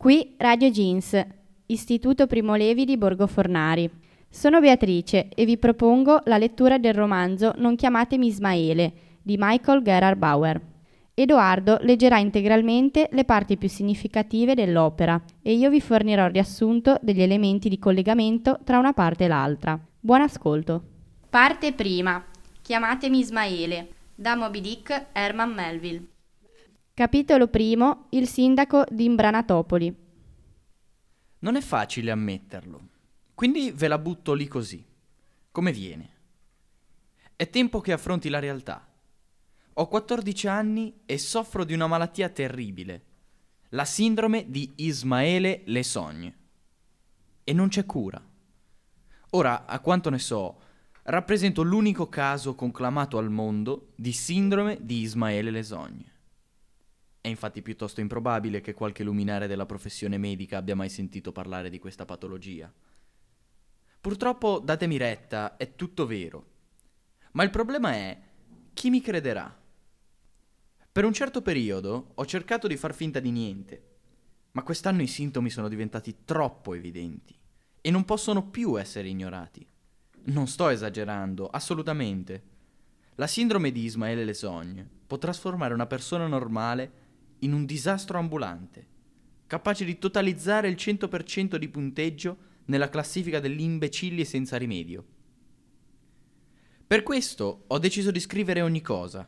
Qui Radio Jeans, Istituto Primo Levi di Borgofornari. Sono Beatrice e vi propongo la lettura del romanzo Non chiamatemi Ismaele di Michael Gerard Bauer. Edoardo leggerà integralmente le parti più significative dell'opera e io vi fornirò il riassunto degli elementi di collegamento tra una parte e l'altra. Buon ascolto. Parte prima. Chiamatemi Ismaele, da Moby Dick Herman Melville. Capitolo primo. Il sindaco di Imbranatopoli. Non è facile ammetterlo, quindi ve la butto lì così, come viene. È tempo che affronti la realtà. Ho 14 anni e soffro di una malattia terribile, la sindrome di Ismaele Le Sogne. E non c'è cura. Ora, a quanto ne so, rappresento l'unico caso conclamato al mondo di sindrome di Ismaele Le Sogne. È infatti piuttosto improbabile che qualche luminare della professione medica abbia mai sentito parlare di questa patologia. Purtroppo, datemi retta, è tutto vero. Ma il problema è chi mi crederà. Per un certo periodo ho cercato di far finta di niente, ma quest'anno i sintomi sono diventati troppo evidenti e non possono più essere ignorati. Non sto esagerando, assolutamente. La sindrome di Ismaele Le Sogne può trasformare una persona normale in un disastro ambulante, capace di totalizzare il 100% di punteggio nella classifica degli imbecilli senza rimedio. Per questo ho deciso di scrivere ogni cosa.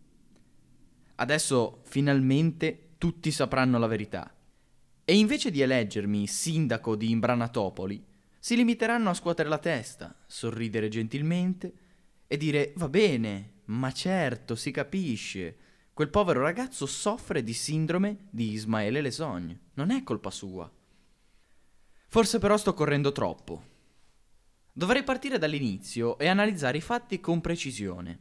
Adesso finalmente tutti sapranno la verità e invece di eleggermi sindaco di Imbranatopoli si limiteranno a scuotere la testa, sorridere gentilmente e dire va bene, ma certo, si capisce. Quel povero ragazzo soffre di sindrome di Ismaele Le Sogne. Non è colpa sua. Forse però sto correndo troppo. Dovrei partire dall'inizio e analizzare i fatti con precisione.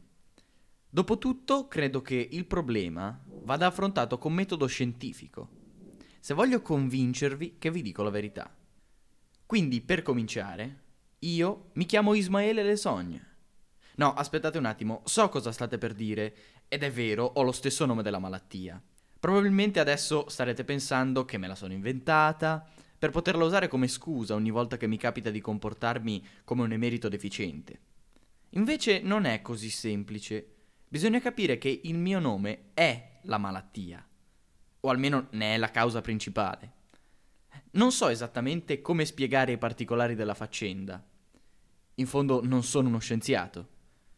Dopotutto, credo che il problema vada affrontato con metodo scientifico, se voglio convincervi che vi dico la verità. Quindi, per cominciare, io mi chiamo Ismaele Le Sogne. No, aspettate un attimo, so cosa state per dire, ed è vero, ho lo stesso nome della malattia. Probabilmente adesso starete pensando che me la sono inventata, per poterla usare come scusa ogni volta che mi capita di comportarmi come un emerito deficiente. Invece non è così semplice. Bisogna capire che il mio nome è la malattia, o almeno ne è la causa principale. Non so esattamente come spiegare i particolari della faccenda. In fondo non sono uno scienziato.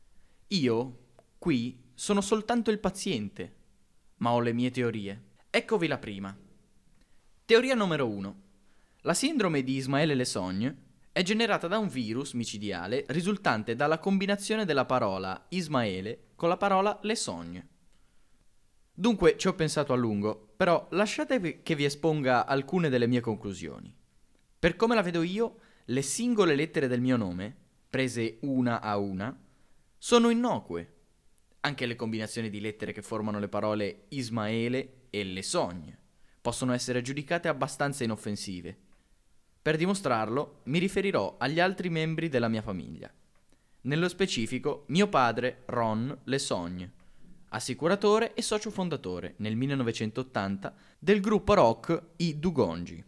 Io, qui, sono soltanto il paziente, ma ho le mie teorie. Eccovi la prima. Teoria numero 1. La sindrome di Ismaele Le Sogne è generata da un virus micidiale risultante dalla combinazione della parola Ismaele con la parola Le Sogne. Dunque ci ho pensato a lungo, però lasciate che vi esponga alcune delle mie conclusioni. Per come la vedo io, le singole lettere del mio nome, prese una a una, sono innocue. Anche le combinazioni di lettere che formano le parole Ismaele e Le Sogne possono essere giudicate abbastanza inoffensive. Per dimostrarlo, mi riferirò agli altri membri della mia famiglia. Nello specifico, mio padre, Ron Le Sogne, assicuratore e socio fondatore, nel 1980, del gruppo rock I Dugongi.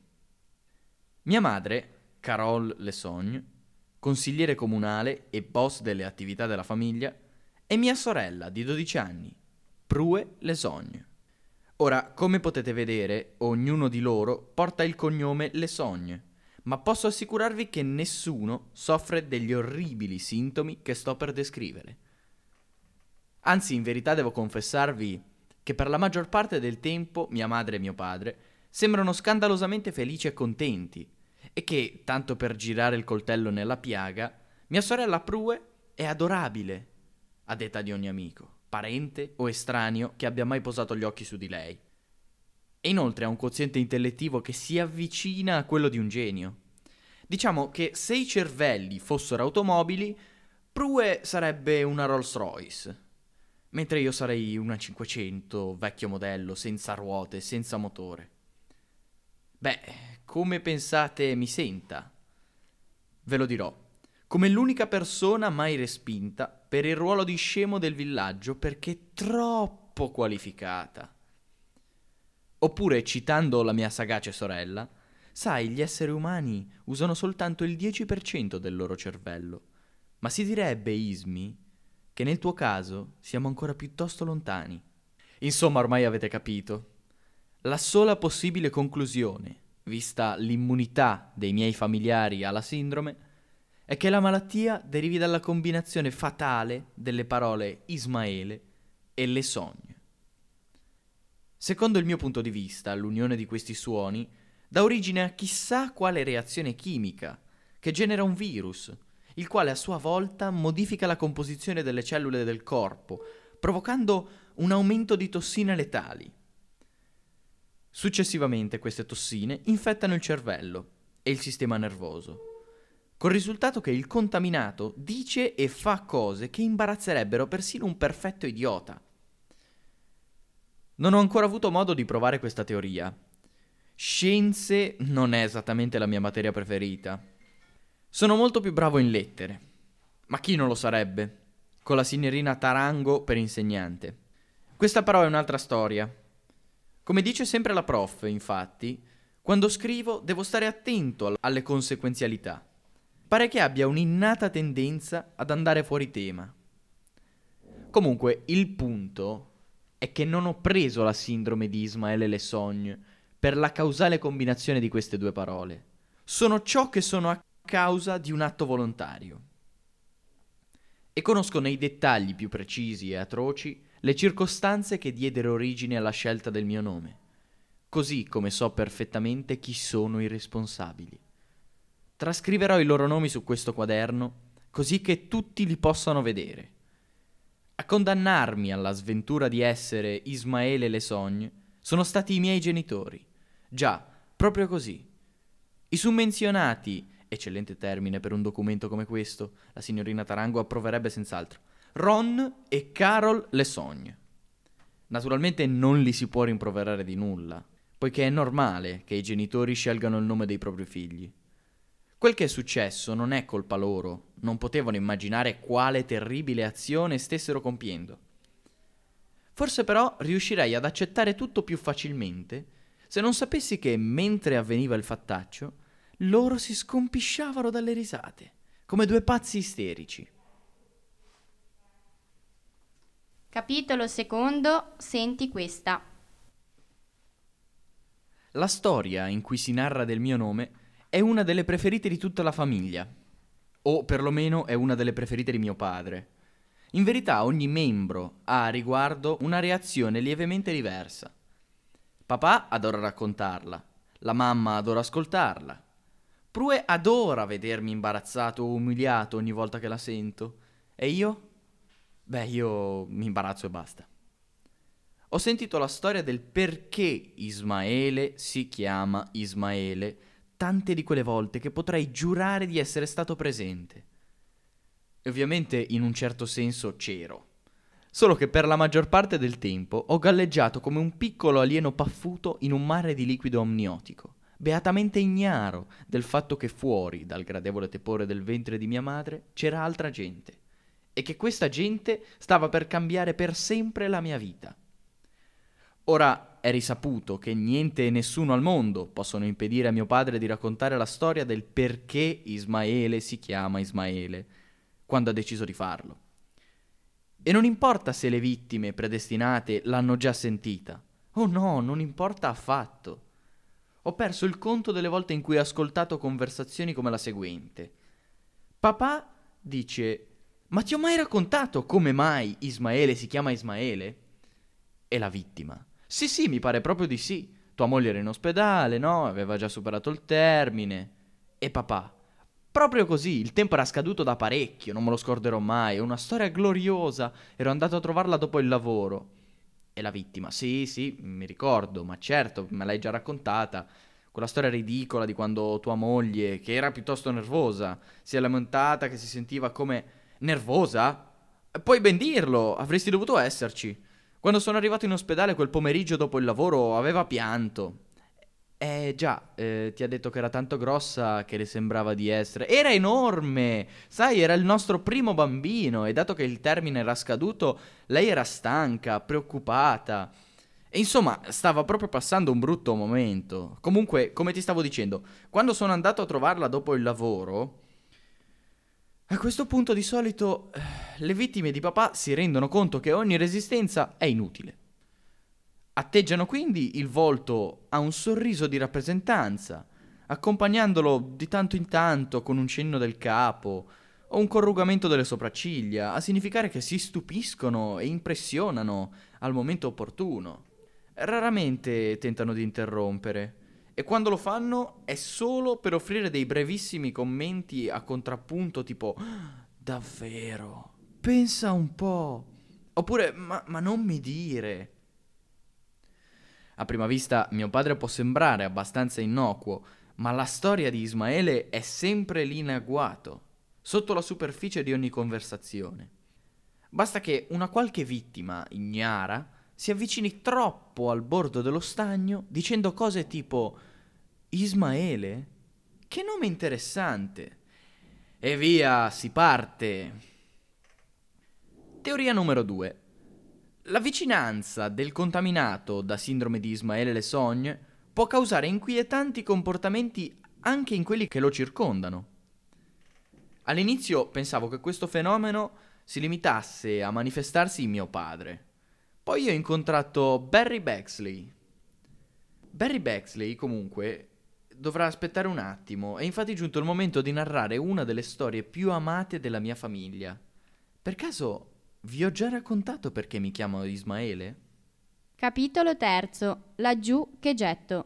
Mia madre, Carole Le Sogne, consigliere comunale e boss delle attività della famiglia, e mia sorella di 12 anni, Prue Le Sogne. Ora, come potete vedere, ognuno di loro porta il cognome Le Sogne, ma posso assicurarvi che nessuno soffre degli orribili sintomi che sto per descrivere. Anzi, in verità devo confessarvi che per la maggior parte del tempo mia madre e mio padre sembrano scandalosamente felici e contenti e che, tanto per girare il coltello nella piaga, mia sorella Prue è adorabile, a detta di ogni amico, parente o estraneo che abbia mai posato gli occhi su di lei. E inoltre ha un quoziente intellettivo che si avvicina a quello di un genio. Diciamo che se i cervelli fossero automobili, Prue sarebbe una Rolls Royce, mentre io sarei una 500, vecchio modello, senza ruote, senza motore. Beh, come pensate mi senta? Ve lo dirò, come l'unica persona mai respinta per il ruolo di scemo del villaggio perché troppo qualificata. Oppure, citando la mia sagace sorella, sai, gli esseri umani usano soltanto il 10% del loro cervello, ma si direbbe, Ismi, che nel tuo caso siamo ancora piuttosto lontani. Insomma, ormai avete capito. La sola possibile conclusione, vista l'immunità dei miei familiari alla sindrome, è che la malattia derivi dalla combinazione fatale delle parole Ismaele e le sogne. Secondo il mio punto di vista, l'unione di questi suoni dà origine a chissà quale reazione chimica che genera un virus, il quale a sua volta modifica la composizione delle cellule del corpo, provocando un aumento di tossine letali. Successivamente queste tossine infettano il cervello e il sistema nervoso, col risultato che il contaminato dice e fa cose che imbarazzerebbero persino un perfetto idiota. Non ho ancora avuto modo di provare questa teoria. Scienze non è esattamente la mia materia preferita. Sono molto più bravo in lettere, ma chi non lo sarebbe, con la signorina Tarango per insegnante. Questa però è un'altra storia. Come dice sempre la prof, infatti, quando scrivo devo stare attento alle conseguenzialità. Pare che abbia un'innata tendenza ad andare fuori tema. Comunque, il punto è che non ho preso la sindrome di Ismaele Le Sogne per la causale combinazione di queste due parole. Sono ciò che sono a causa di un atto volontario. E conosco nei dettagli più precisi e atroci le circostanze che diedero origine alla scelta del mio nome, così come so perfettamente chi sono i responsabili. Trascriverò i loro nomi su questo quaderno, così che tutti li possano vedere. A condannarmi alla sventura di essere Ismaele Le Sogne sono stati i miei genitori. Già, proprio così. I summenzionati, eccellente termine per un documento come questo, la signorina Tarango approverebbe senz'altro, Ron e Carol Le Sogne. Naturalmente non li si può rimproverare di nulla, poiché è normale che i genitori scelgano il nome dei propri figli. Quel che è successo non è colpa loro, non potevano immaginare quale terribile azione stessero compiendo. Forse però riuscirei ad accettare tutto più facilmente se non sapessi che, mentre avveniva il fattaccio, loro si scompisciavano dalle risate, come due pazzi isterici. Capitolo secondo, senti questa. La storia in cui si narra del mio nome è una delle preferite di tutta la famiglia, o perlomeno è una delle preferite di mio padre. In verità ogni membro ha a riguardo una reazione lievemente diversa. Papà adora raccontarla, la mamma adora ascoltarla. Prue adora vedermi imbarazzato o umiliato ogni volta che la sento. E io? Beh, io mi imbarazzo e basta. Ho sentito la storia del perché Ismaele si chiama Ismaele tante di quelle volte che potrei giurare di essere stato presente. E ovviamente in un certo senso c'ero. Solo che per la maggior parte del tempo ho galleggiato come un piccolo alieno paffuto in un mare di liquido amniotico, beatamente ignaro del fatto che fuori dal gradevole tepore del ventre di mia madre c'era altra gente, e che questa gente stava per cambiare per sempre la mia vita. Ora è risaputo che niente e nessuno al mondo possono impedire a mio padre di raccontare la storia del perché Ismaele si chiama Ismaele, quando ha deciso di farlo. E non importa se le vittime predestinate l'hanno già sentita. Oh no, non importa affatto. Ho perso il conto delle volte in cui ho ascoltato conversazioni come la seguente. Papà dice: ma ti ho mai raccontato come mai Ismaele si chiama Ismaele? E la vittima: sì, mi pare proprio di sì. Tua moglie era in ospedale, no? Aveva già superato il termine. E papà: proprio così, il tempo era scaduto da parecchio, non me lo scorderò mai, è una storia gloriosa, ero andato a trovarla dopo il lavoro. E la vittima: sì, mi ricordo, ma certo, me l'hai già raccontata. Quella storia ridicola di quando tua moglie, che era piuttosto nervosa, si è lamentata che si sentiva come nervosa? Puoi ben dirlo, avresti dovuto esserci. Quando sono arrivato in ospedale quel pomeriggio dopo il lavoro aveva pianto. Già, ti ha detto che era tanto grossa che le sembrava di essere. Era enorme! Sai, era il nostro primo bambino e dato che il termine era scaduto, lei era stanca, preoccupata. E insomma, stava proprio passando un brutto momento. Comunque, come ti stavo dicendo, quando sono andato a trovarla dopo il lavoro, a questo punto di solito le vittime di papà si rendono conto che ogni resistenza è inutile. Atteggiano quindi il volto a un sorriso di rappresentanza, accompagnandolo di tanto in tanto con un cenno del capo o un corrugamento delle sopracciglia, a significare che si stupiscono e impressionano al momento opportuno. Raramente tentano di interrompere, e quando lo fanno è solo per offrire dei brevissimi commenti a contrappunto tipo davvero? Pensa un po'. Oppure ma non mi dire. A prima vista mio padre può sembrare abbastanza innocuo, ma la storia di Ismaele è sempre lì in agguato, sotto la superficie di ogni conversazione. Basta che una qualche vittima ignara si avvicini troppo al bordo dello stagno dicendo cose tipo Ismaele? Che nome interessante! E via, si parte! Teoria numero 2. La vicinanza del contaminato da sindrome di Ismaele Le Sogne può causare inquietanti comportamenti anche in quelli che lo circondano. All'inizio pensavo che questo fenomeno si limitasse a manifestarsi in mio padre. Poi ho incontrato Barry Bexley. Barry Bexley, comunque, dovrà aspettare un attimo, è infatti giunto il momento di narrare una delle storie più amate della mia famiglia. Per caso vi ho già raccontato perché mi chiamo Ismaele? Capitolo 3. Laggiù che getto.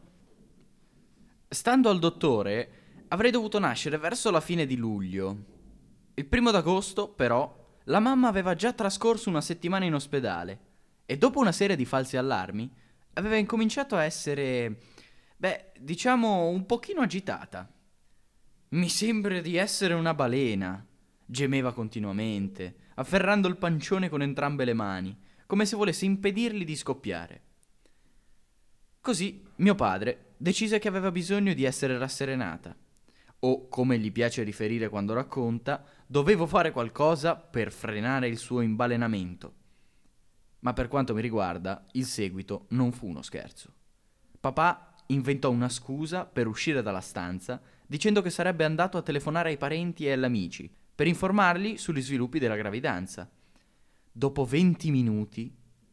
Stando al dottore, avrei dovuto nascere verso la fine di luglio. Il 1 d'agosto, però, la mamma aveva già trascorso una settimana in ospedale e dopo una serie di falsi allarmi aveva incominciato a essere, diciamo, un pochino agitata. Mi sembra di essere una balena, gemeva continuamente, afferrando il pancione con entrambe le mani, come se volesse impedirgli di scoppiare. Così mio padre decise che aveva bisogno di essere rasserenata, o, come gli piace riferire quando racconta, dovevo fare qualcosa per frenare il suo imbalenamento. Ma per quanto mi riguarda, il seguito non fu uno scherzo. Papà inventò una scusa per uscire dalla stanza, dicendo che sarebbe andato a telefonare ai parenti e agli amici per informarli sugli sviluppi della gravidanza. Dopo 20 minuti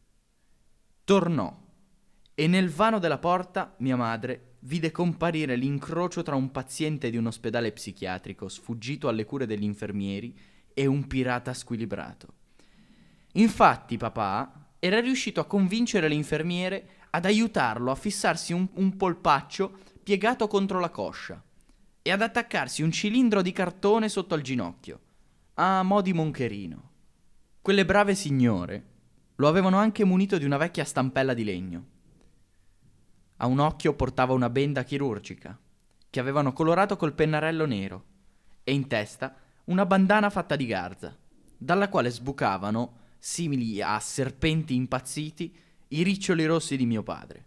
tornò e nel vano della porta mia madre vide comparire l'incrocio tra un paziente di un ospedale psichiatrico sfuggito alle cure degli infermieri e un pirata squilibrato. Infatti papà era riuscito a convincere l'infermiere ad aiutarlo a fissarsi un polpaccio piegato contro la coscia e ad attaccarsi un cilindro di cartone sotto al ginocchio, a mo' di moncherino. Quelle brave signore lo avevano anche munito di una vecchia stampella di legno. A un occhio portava una benda chirurgica, che avevano colorato col pennarello nero, e in testa una bandana fatta di garza, dalla quale sbucavano, simili a serpenti impazziti, i riccioli rossi di mio padre.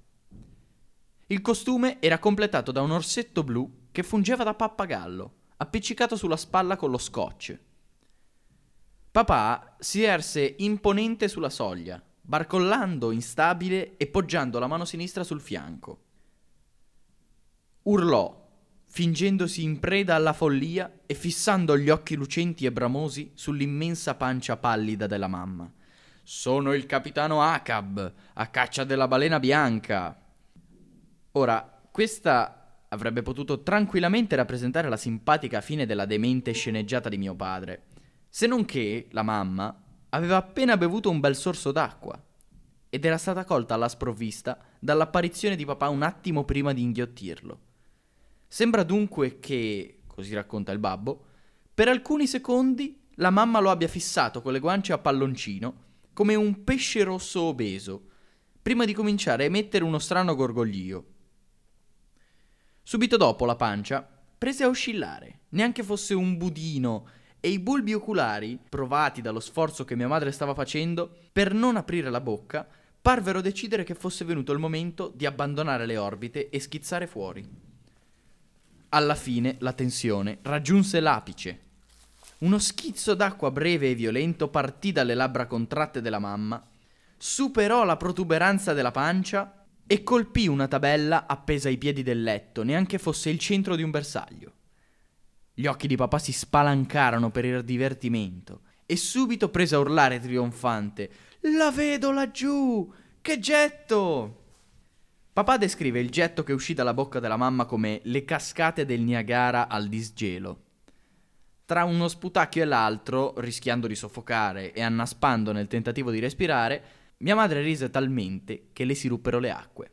Il costume era completato da un orsetto blu che fungeva da pappagallo, appiccicato sulla spalla con lo scotch. Papà si erse imponente sulla soglia, barcollando instabile e poggiando la mano sinistra sul fianco. Urlò, fingendosi in preda alla follia e fissando gli occhi lucenti e bramosi sull'immensa pancia pallida della mamma. «Sono il capitano Acab, a caccia della balena bianca!» Ora, questa avrebbe potuto tranquillamente rappresentare la simpatica fine della demente sceneggiata di mio padre, se non che la mamma aveva appena bevuto un bel sorso d'acqua ed era stata colta alla sprovvista dall'apparizione di papà un attimo prima di inghiottirlo. Sembra dunque che, così racconta il babbo, per alcuni secondi la mamma lo abbia fissato con le guance a palloncino come un pesce rosso obeso, prima di cominciare a emettere uno strano gorgoglio. Subito dopo la pancia prese a oscillare, neanche fosse un budino, e i bulbi oculari, provati dallo sforzo che mia madre stava facendo per non aprire la bocca, parvero decidere che fosse venuto il momento di abbandonare le orbite e schizzare fuori. Alla fine la tensione raggiunse l'apice. Uno schizzo d'acqua breve e violento partì dalle labbra contratte della mamma, superò la protuberanza della pancia e colpì una tabella appesa ai piedi del letto, neanche fosse il centro di un bersaglio. Gli occhi di papà si spalancarono per il divertimento e subito prese a urlare trionfante: «La vedo laggiù! Che getto!» Papà descrive il getto che uscì dalla bocca della mamma come le cascate del Niagara al disgelo. Tra uno sputacchio e l'altro, rischiando di soffocare e annaspando nel tentativo di respirare, mia madre rise talmente che le si ruppero le acque.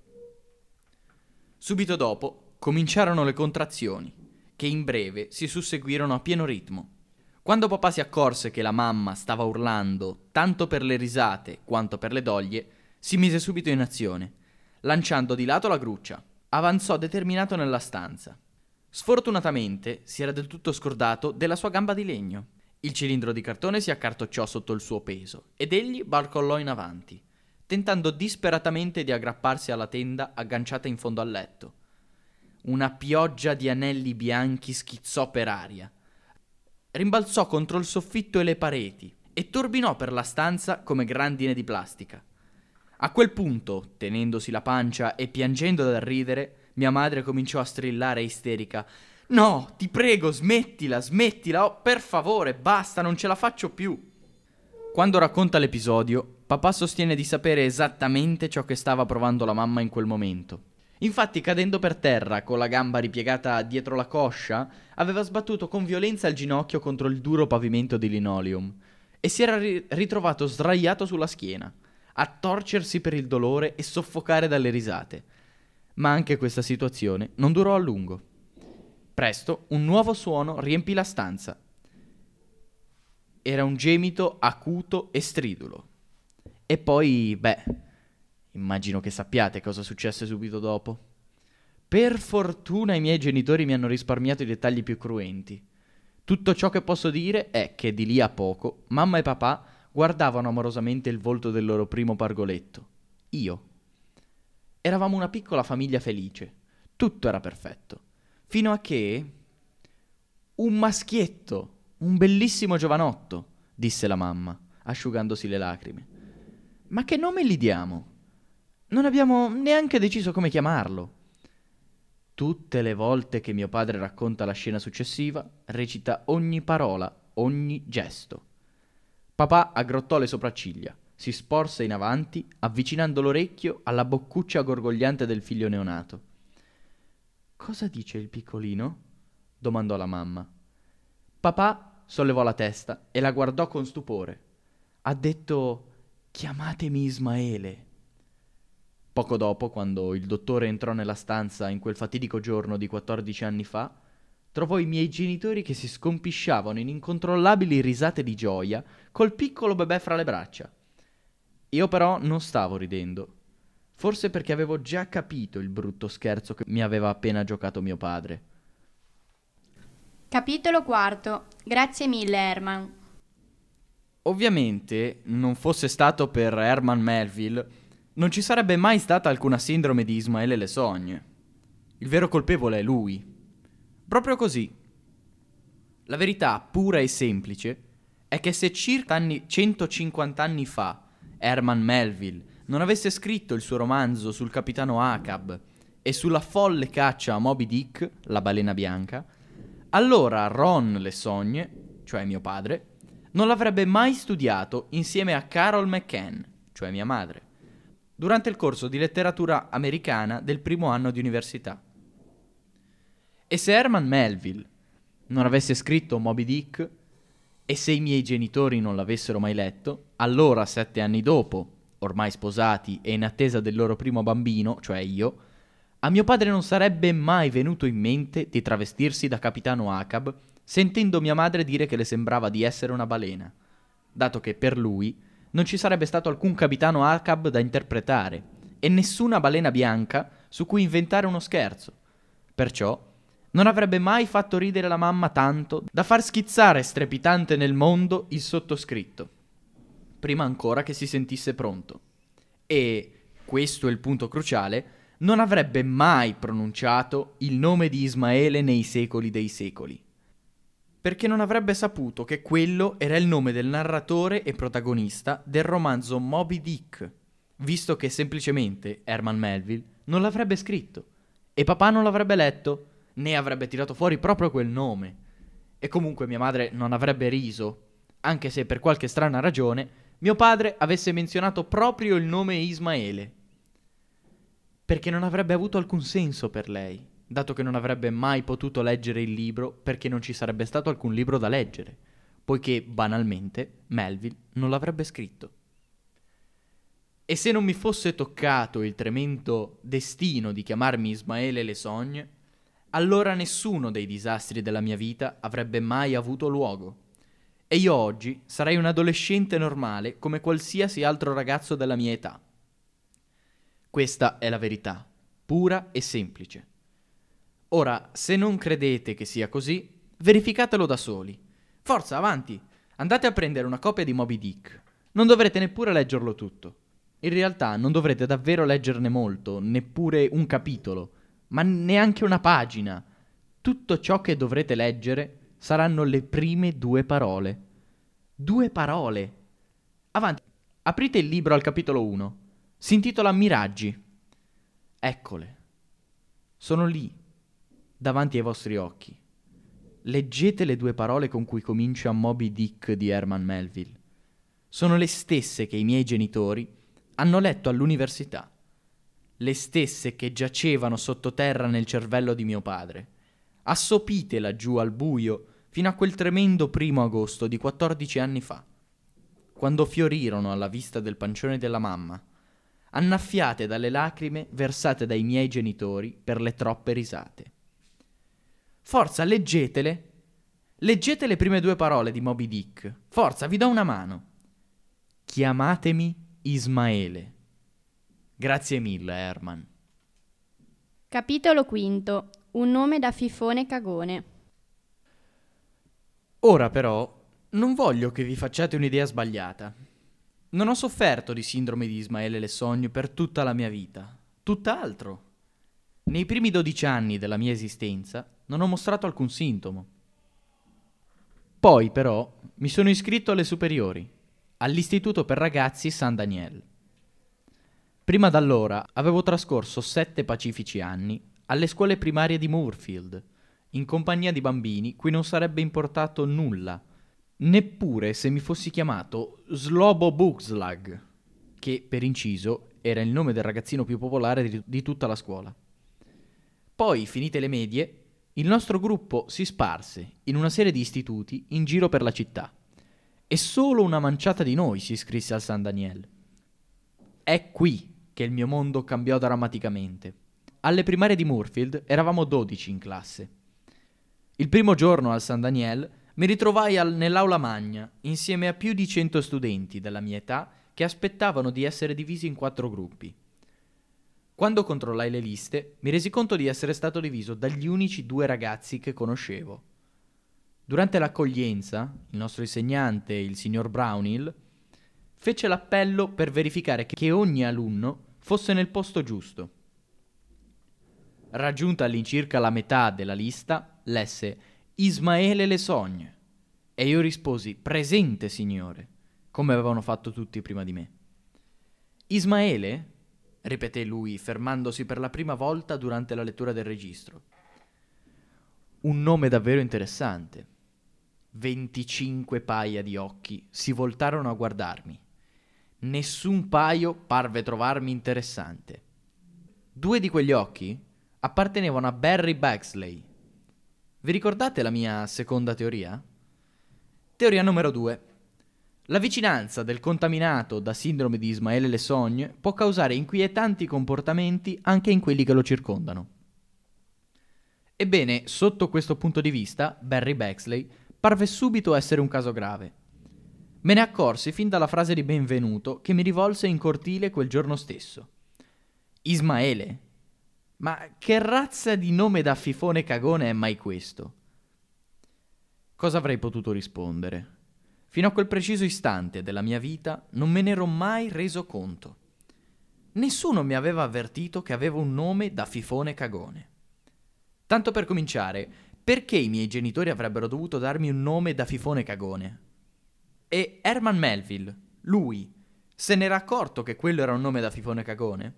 Subito dopo cominciarono le contrazioni, che in breve si susseguirono a pieno ritmo. Quando papà si accorse che la mamma stava urlando tanto per le risate quanto per le doglie, si mise subito in azione. Lanciando di lato la gruccia, avanzò determinato nella stanza. Sfortunatamente si era del tutto scordato della sua gamba di legno. Il cilindro di cartone si accartocciò sotto il suo peso ed egli barcollò in avanti, tentando disperatamente di aggrapparsi alla tenda agganciata in fondo al letto. Una pioggia di anelli bianchi schizzò per aria, rimbalzò contro il soffitto e le pareti e turbinò per la stanza come grandine di plastica. A quel punto, tenendosi la pancia e piangendo dal ridere, mia madre cominciò a strillare isterica: «No, ti prego, smettila, oh, per favore, basta, non ce la faccio più!» Quando racconta l'episodio, papà sostiene di sapere esattamente ciò che stava provando la mamma in quel momento. Infatti, cadendo per terra con la gamba ripiegata dietro la coscia, aveva sbattuto con violenza il ginocchio contro il duro pavimento di linoleum e si era ritrovato sdraiato sulla schiena, a torcersi per il dolore e soffocare dalle risate. Ma anche questa situazione non durò a lungo. Presto un nuovo suono riempì la stanza. Era un gemito acuto e stridulo. E poi, immagino che sappiate cosa successe subito dopo. Per fortuna i miei genitori mi hanno risparmiato i dettagli più cruenti. Tutto ciò che posso dire è che di lì a poco mamma e papà guardavano amorosamente il volto del loro primo pargoletto. Io. Eravamo una piccola famiglia felice. Tutto era perfetto. Fino a che... «Un maschietto! Un bellissimo giovanotto!» disse la mamma, asciugandosi le lacrime. «Ma che nome gli diamo? Non abbiamo neanche deciso come chiamarlo». Tutte le volte che mio padre racconta la scena successiva, recita ogni parola, ogni gesto. Papà aggrottò le sopracciglia, si sporse in avanti, avvicinando l'orecchio alla boccuccia gorgogliante del figlio neonato. «Cosa dice il piccolino?» domandò la mamma. Papà sollevò la testa e la guardò con stupore. Ha detto: «Chiamatemi Ismaele». Poco dopo, quando il dottore entrò nella stanza in quel fatidico giorno di 14 anni fa, trovò i miei genitori che si scompisciavano in incontrollabili risate di gioia col piccolo bebè fra le braccia. Io però non stavo ridendo, forse perché avevo già capito il brutto scherzo che mi aveva appena giocato mio padre. Capitolo IV. Grazie mille, Herman. Ovviamente, non fosse stato per Herman Melville, non ci sarebbe mai stata alcuna sindrome di Ismaele Le Sogne. Il vero colpevole è lui. Proprio così. La verità pura e semplice è che se circa 150 anni fa Herman Melville non avesse scritto il suo romanzo sul capitano Ahab e sulla folle caccia a Moby Dick, la balena bianca, allora Ron Le Sogne, cioè mio padre, non l'avrebbe mai studiato insieme a Carol McCann, cioè mia madre, durante il corso di letteratura americana del primo anno di università. E se Herman Melville non avesse scritto Moby Dick, e se i miei genitori non l'avessero mai letto, allora 7 anni dopo, ormai sposati e in attesa del loro primo bambino, cioè io, a mio padre non sarebbe mai venuto in mente di travestirsi da capitano Ahab, sentendo mia madre dire che le sembrava di essere una balena, dato che per lui non ci sarebbe stato alcun capitano Ahab da interpretare e nessuna balena bianca su cui inventare uno scherzo. Perciò non avrebbe mai fatto ridere la mamma tanto da far schizzare strepitante nel mondo il sottoscritto, prima ancora che si sentisse pronto. E, questo è il punto cruciale, non avrebbe mai pronunciato il nome di Ismaele nei secoli dei secoli. perché non avrebbe saputo che quello era il nome del narratore e protagonista del romanzo Moby Dick, visto che semplicemente Herman Melville non l'avrebbe scritto e papà non l'avrebbe letto, né avrebbe tirato fuori proprio quel nome. E comunque mia madre non avrebbe riso, anche se per qualche strana ragione mio padre avesse menzionato proprio il nome Ismaele, perché non avrebbe avuto alcun senso per lei, dato che non avrebbe mai potuto leggere il libro perché non ci sarebbe stato alcun libro da leggere, poiché banalmente Melville non l'avrebbe scritto. E se non mi fosse toccato il tremendo destino di chiamarmi Ismaele Le Sogne, allora nessuno dei disastri della mia vita avrebbe mai avuto luogo. E io oggi sarei un adolescente normale come qualsiasi altro ragazzo della mia età. Questa è la verità, pura e semplice. Ora, se non credete che sia così, verificatelo da soli. Forza, avanti, andate a prendere una copia di Moby Dick. Non dovrete neppure leggerlo tutto. In realtà non dovrete davvero leggerne molto, neppure un capitolo, ma neanche una pagina. Tutto ciò che dovrete leggere saranno le prime 2 parole. 2 parole! Avanti, aprite il libro al capitolo 1. Si intitola Miraggi. Eccole. Sono lì, davanti ai vostri occhi. Leggete le 2 parole con cui comincia Moby Dick di Herman Melville. Sono le stesse che i miei genitori hanno letto all'università. Le stesse che giacevano sottoterra nel cervello di mio padre, assopite laggiù al buio fino a quel tremendo 1 agosto di 14 anni fa, quando fiorirono alla vista del pancione della mamma, annaffiate dalle lacrime versate dai miei genitori per le troppe risate. Forza, leggetele! Leggete le prime 2 parole di Moby Dick. Forza, vi do una mano. Chiamatemi Ismaele. Grazie mille, Herman. Capitolo V. Un nome da fifone cagone. Ora però non voglio che vi facciate un'idea sbagliata. Non ho sofferto di sindrome di Ismaele Le Sogne per tutta la mia vita. Tutt'altro. Nei primi 12 anni della mia esistenza non ho mostrato alcun sintomo. Poi però mi sono iscritto alle superiori, all'Istituto per ragazzi San Daniel. Prima d'allora avevo trascorso 7 pacifici anni alle scuole primarie di Moorfield, in compagnia di bambini cui non sarebbe importato nulla, neppure se mi fossi chiamato Slobo Bugslag, che per inciso era il nome del ragazzino più popolare di tutta la scuola. Poi, finite le medie, il nostro gruppo si sparse in una serie di istituti in giro per la città e solo una manciata di noi si iscrisse al San Daniel. È qui che il mio mondo cambiò drammaticamente. Alle primarie di Moorfield eravamo 12 in classe. Il primo giorno al San Daniel mi ritrovai nell'aula magna insieme a più di 100 studenti della mia età che aspettavano di essere divisi in 4 gruppi. Quando controllai le liste, mi resi conto di essere stato diviso dagli unici 2 ragazzi che conoscevo. Durante l'accoglienza, il nostro insegnante, il signor Brownhill, fece l'appello per verificare che ogni alunno fosse nel posto giusto. Raggiunta all'incirca la metà della lista, lesse Ismaele Le Sogne e io risposi presente, signore, come avevano fatto tutti prima di me. Ismaele? Ripeté lui, fermandosi per la prima volta durante la lettura del registro. Un nome davvero interessante. 25 paia di occhi si voltarono a guardarmi. Nessun paio parve trovarmi interessante. 2 di quegli occhi appartenevano a Barry Baxley. Vi ricordate la mia seconda teoria? Teoria numero 2. La vicinanza del contaminato da sindrome di Ismaele Le Sogne può causare inquietanti comportamenti anche in quelli che lo circondano. Ebbene, sotto questo punto di vista, Barry Baxley parve subito essere un caso grave. Me ne accorsi fin dalla frase di benvenuto che mi rivolse in cortile quel giorno stesso. Ismaele? Ma che razza di nome da fifone cagone è mai questo? Cosa avrei potuto rispondere? Fino a quel preciso istante della mia vita non me ne ero mai reso conto. Nessuno mi aveva avvertito che avevo un nome da fifone cagone. Tanto per cominciare, perché i miei genitori avrebbero dovuto darmi un nome da fifone cagone? E Herman Melville, lui, se n'era accorto che quello era un nome da fifone cagone?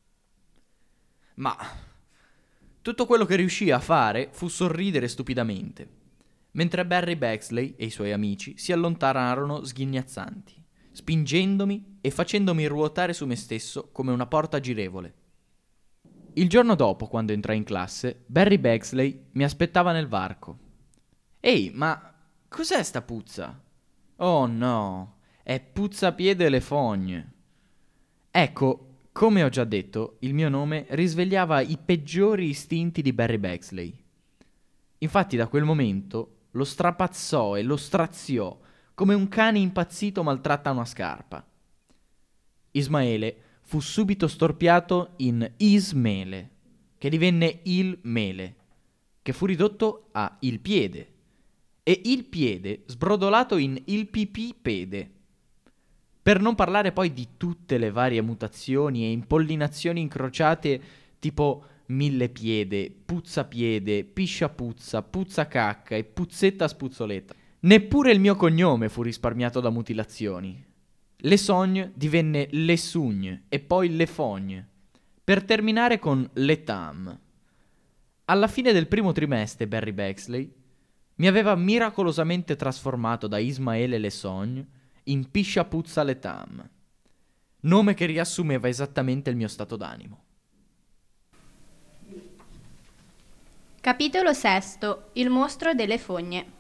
Ma tutto quello che riuscì a fare fu sorridere stupidamente, mentre Barry Bexley e i suoi amici si allontanarono sghignazzanti, spingendomi e facendomi ruotare su me stesso come una porta girevole. Il giorno dopo, quando entrai in classe, Barry Bexley mi aspettava nel varco. «Ehi, ma cos'è sta puzza?» «Oh no, è puzzapiede le fogne». Ecco, come ho già detto, il mio nome risvegliava i peggiori istinti di Barry Bexley. Infatti da quel momento lo strapazzò e lo straziò come un cane impazzito maltratta una scarpa. Ismaele fu subito storpiato in Ismele, che divenne il mele, che fu ridotto a il piede, e il piede sbrodolato in il pipipede. Per non parlare poi di tutte le varie mutazioni e impollinazioni incrociate tipo millepiede, puzzapiede, pisciapuzza, puzzacacca e puzzetta spuzzoletta. Neppure il mio cognome fu risparmiato da mutilazioni. Le Sogne divenne Le Sugne e poi Le Fogne, per terminare con Le Tam. Alla fine del primo trimestre Barry Bexley mi aveva miracolosamente trasformato da Ismaele Le Sogne in Pisciapuzza Le Tam, nome che riassumeva esattamente il mio stato d'animo. Capitolo sesto. Il mostro delle fogne.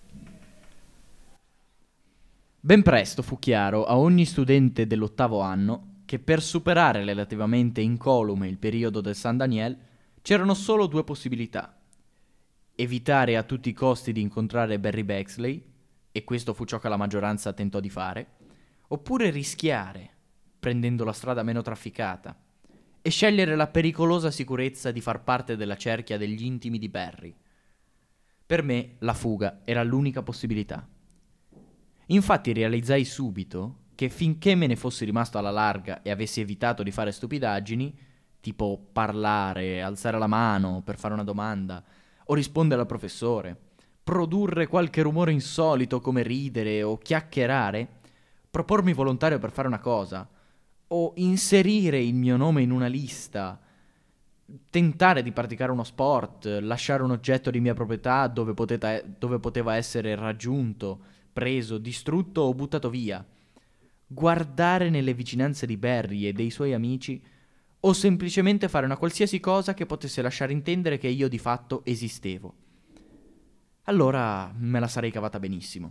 Ben presto fu chiaro a ogni studente dell'8º anno che per superare relativamente incolume il periodo del San Daniel c'erano solo due possibilità: evitare a tutti i costi di incontrare Barry Bexley, e questo fu ciò che la maggioranza tentò di fare, oppure rischiare, prendendo la strada meno trafficata, e scegliere la pericolosa sicurezza di far parte della cerchia degli intimi di Barry. Per me la fuga era l'unica possibilità. Infatti realizzai subito che finché me ne fossi rimasto alla larga e avessi evitato di fare stupidaggini, tipo parlare, alzare la mano per fare una domanda, o rispondere al professore, produrre qualche rumore insolito come ridere o chiacchierare, propormi volontario per fare una cosa, o inserire il mio nome in una lista, tentare di praticare uno sport, lasciare un oggetto di mia proprietà dove poteva essere raggiunto, preso, distrutto o buttato via, guardare nelle vicinanze di Barry e dei suoi amici, o semplicemente fare una qualsiasi cosa che potesse lasciare intendere che io di fatto esistevo. Allora me la sarei cavata benissimo.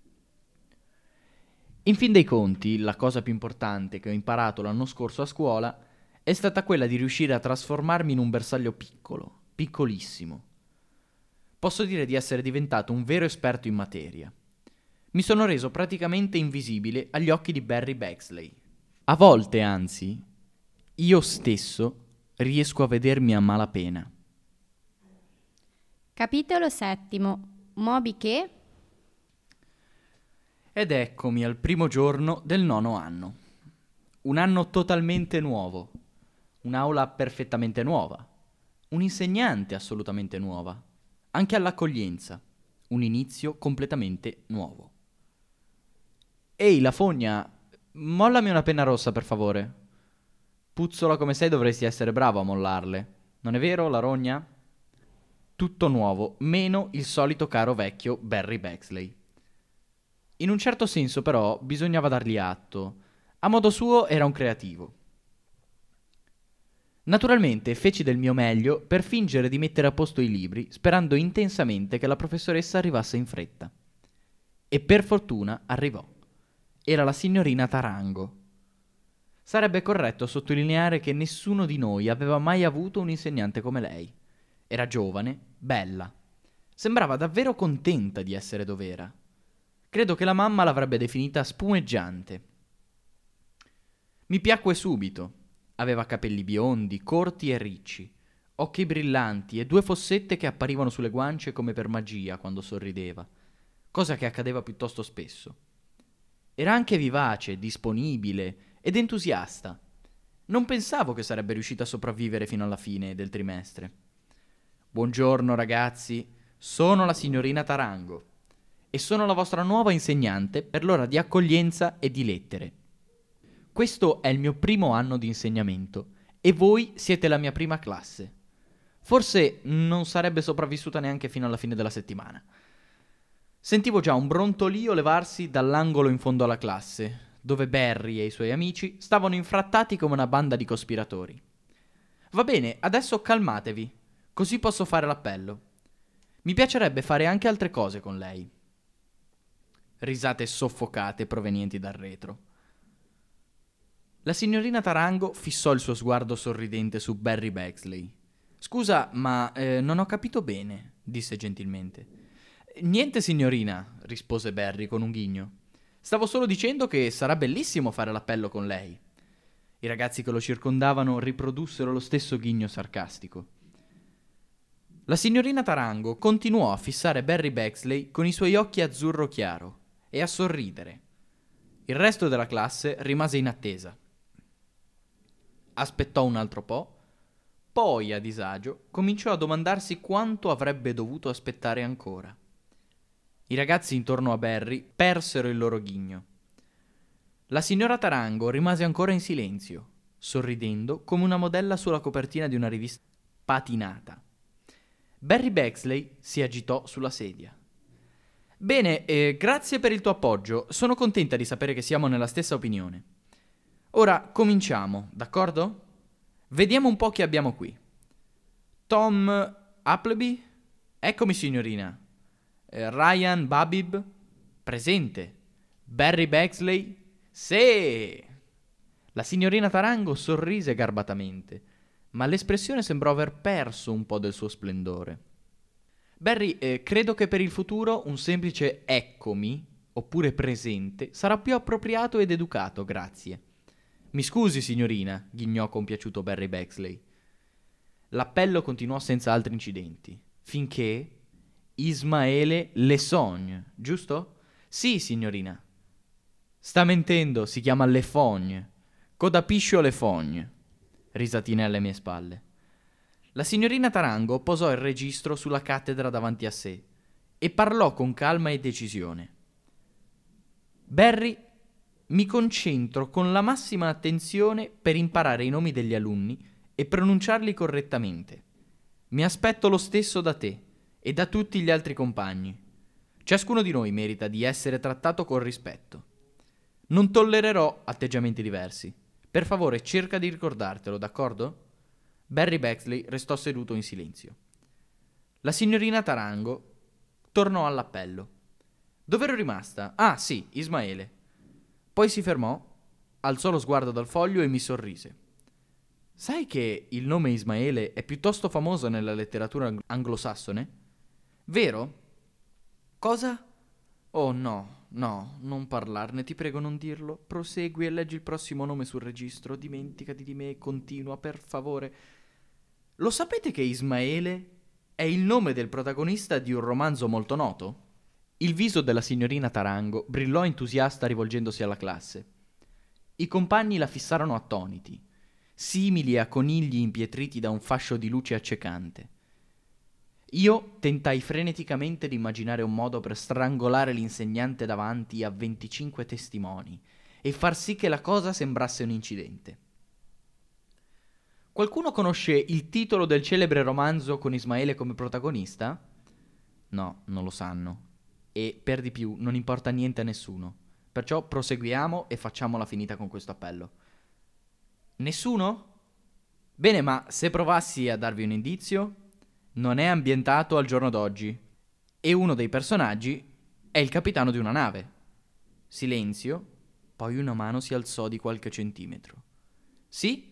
In fin dei conti, la cosa più importante che ho imparato l'anno scorso a scuola è stata quella di riuscire a trasformarmi in un bersaglio piccolo, piccolissimo. Posso dire di essere diventato un vero esperto in materia. Mi sono reso praticamente invisibile agli occhi di Barry Bexley. A volte, anzi, io stesso riesco a vedermi a malapena. Capitolo settimo. Moby che? Ed eccomi al primo giorno del 9º anno. Un anno totalmente nuovo, un'aula perfettamente nuova, un insegnante assolutamente nuova, anche all'accoglienza, un inizio completamente nuovo. Ehi, la fogna, mollami una penna rossa per favore. Puzzola come sei dovresti essere bravo a mollarle, non è vero, la rogna? Tutto nuovo, meno il solito caro vecchio Barry Bexley. In un certo senso però bisognava dargli atto. A modo suo era un creativo. Naturalmente feci del mio meglio per fingere di mettere a posto i libri, sperando intensamente che la professoressa arrivasse in fretta. E per fortuna arrivò. Era la signorina Tarango. Sarebbe corretto sottolineare che nessuno di noi aveva mai avuto un insegnante come lei. Era giovane, bella. Sembrava davvero contenta di essere dov'era. Credo che la mamma l'avrebbe definita spumeggiante. Mi piacque subito. Aveva capelli biondi, corti e ricci, occhi brillanti e due fossette che apparivano sulle guance come per magia quando sorrideva, cosa che accadeva piuttosto spesso. Era anche vivace, disponibile ed entusiasta. Non pensavo che sarebbe riuscita a sopravvivere fino alla fine del trimestre. «Buongiorno ragazzi, Sono la signorina Tarango e sono la vostra nuova insegnante per l'ora di accoglienza e di lettere. Questo è il mio primo anno di insegnamento e voi siete la mia prima classe. Forse non sarebbe sopravvissuta neanche fino alla fine della settimana. Sentivo già un brontolio levarsi dall'angolo in fondo alla classe, dove Barry e i suoi amici stavano infrattati come una banda di cospiratori. Va bene, adesso calmatevi, così posso fare l'appello. Mi piacerebbe fare anche altre cose con lei. Risate soffocate provenienti dal retro. La signorina Tarango fissò il suo sguardo sorridente su Barry Bexley. «Scusa, ma non ho capito bene», disse gentilmente. «Niente, signorina», rispose Barry con un ghigno. «Stavo solo dicendo che sarà bellissimo fare l'appello con lei». I ragazzi che lo circondavano riprodussero lo stesso ghigno sarcastico. La signorina Tarango continuò a fissare Barry Bexley con i suoi occhi azzurro chiaro e a sorridere. Il resto della classe rimase in attesa. Aspettò un altro po', poi a disagio cominciò a domandarsi quanto avrebbe dovuto aspettare ancora. I ragazzi intorno a Barry persero il loro ghigno. La signora Tarango rimase ancora in silenzio, sorridendo come una modella sulla copertina di una rivista patinata. Barry Bexley si agitò sulla sedia. «Bene, grazie per il tuo appoggio. Sono contenta di sapere che siamo nella stessa opinione. Ora cominciamo, d'accordo? Vediamo un po' chi abbiamo qui. Tom Appleby? Eccomi, signorina. Ryan Babib? Presente. Barry Bexley? Sì!» La signorina Tarango sorrise garbatamente, ma l'espressione sembrò aver perso un po' del suo splendore. «Barry, credo che per il futuro un semplice eccomi, oppure presente, sarà più appropriato ed educato, grazie». «Mi scusi, signorina», ghignò compiaciuto Barry Bexley. L'appello continuò senza altri incidenti, finché Ismaele Lesogne, giusto? «Sì, signorina». «Sta mentendo, si chiama Lefogne. Codapiscio Lefogne», risatina alle mie spalle. La signorina Tarango posò il registro sulla cattedra davanti a sé e parlò con calma e decisione. «Barry, mi concentro con la massima attenzione per imparare i nomi degli alunni e pronunciarli correttamente. Mi aspetto lo stesso da te e da tutti gli altri compagni. Ciascuno di noi merita di essere trattato con rispetto. Non tollererò atteggiamenti diversi. Per favore, cerca di ricordartelo, d'accordo?» Barry Bexley restò seduto in silenzio. La signorina Tarango tornò all'appello. «Dove ero rimasta? Ah, sì, Ismaele». Poi si fermò, alzò lo sguardo dal foglio e mi sorrise. «Sai che il nome Ismaele è piuttosto famoso nella letteratura anglosassone? Vero?» «Cosa?» «Oh no, non parlarne, ti prego, non dirlo. Prosegui e leggi il prossimo nome sul registro. Dimenticati di me e continua, per favore». «Lo sapete che Ismaele è il nome del protagonista di un romanzo molto noto?» Il viso della signorina Tarango brillò entusiasta rivolgendosi alla classe. I compagni la fissarono attoniti, simili a conigli impietriti da un fascio di luce accecante. Io tentai freneticamente di immaginare un modo per strangolare l'insegnante davanti a 25 testimoni e far sì che la cosa sembrasse un incidente. «Qualcuno conosce il titolo del celebre romanzo con Ismaele come protagonista?» «No, non lo sanno. E per di più non importa niente a nessuno. Perciò proseguiamo e facciamola finita con questo appello». «Nessuno? Bene, ma se provassi a darvi un indizio, non è ambientato al giorno d'oggi e uno dei personaggi è il capitano di una nave». Silenzio, poi una mano si alzò di qualche centimetro. «Sì?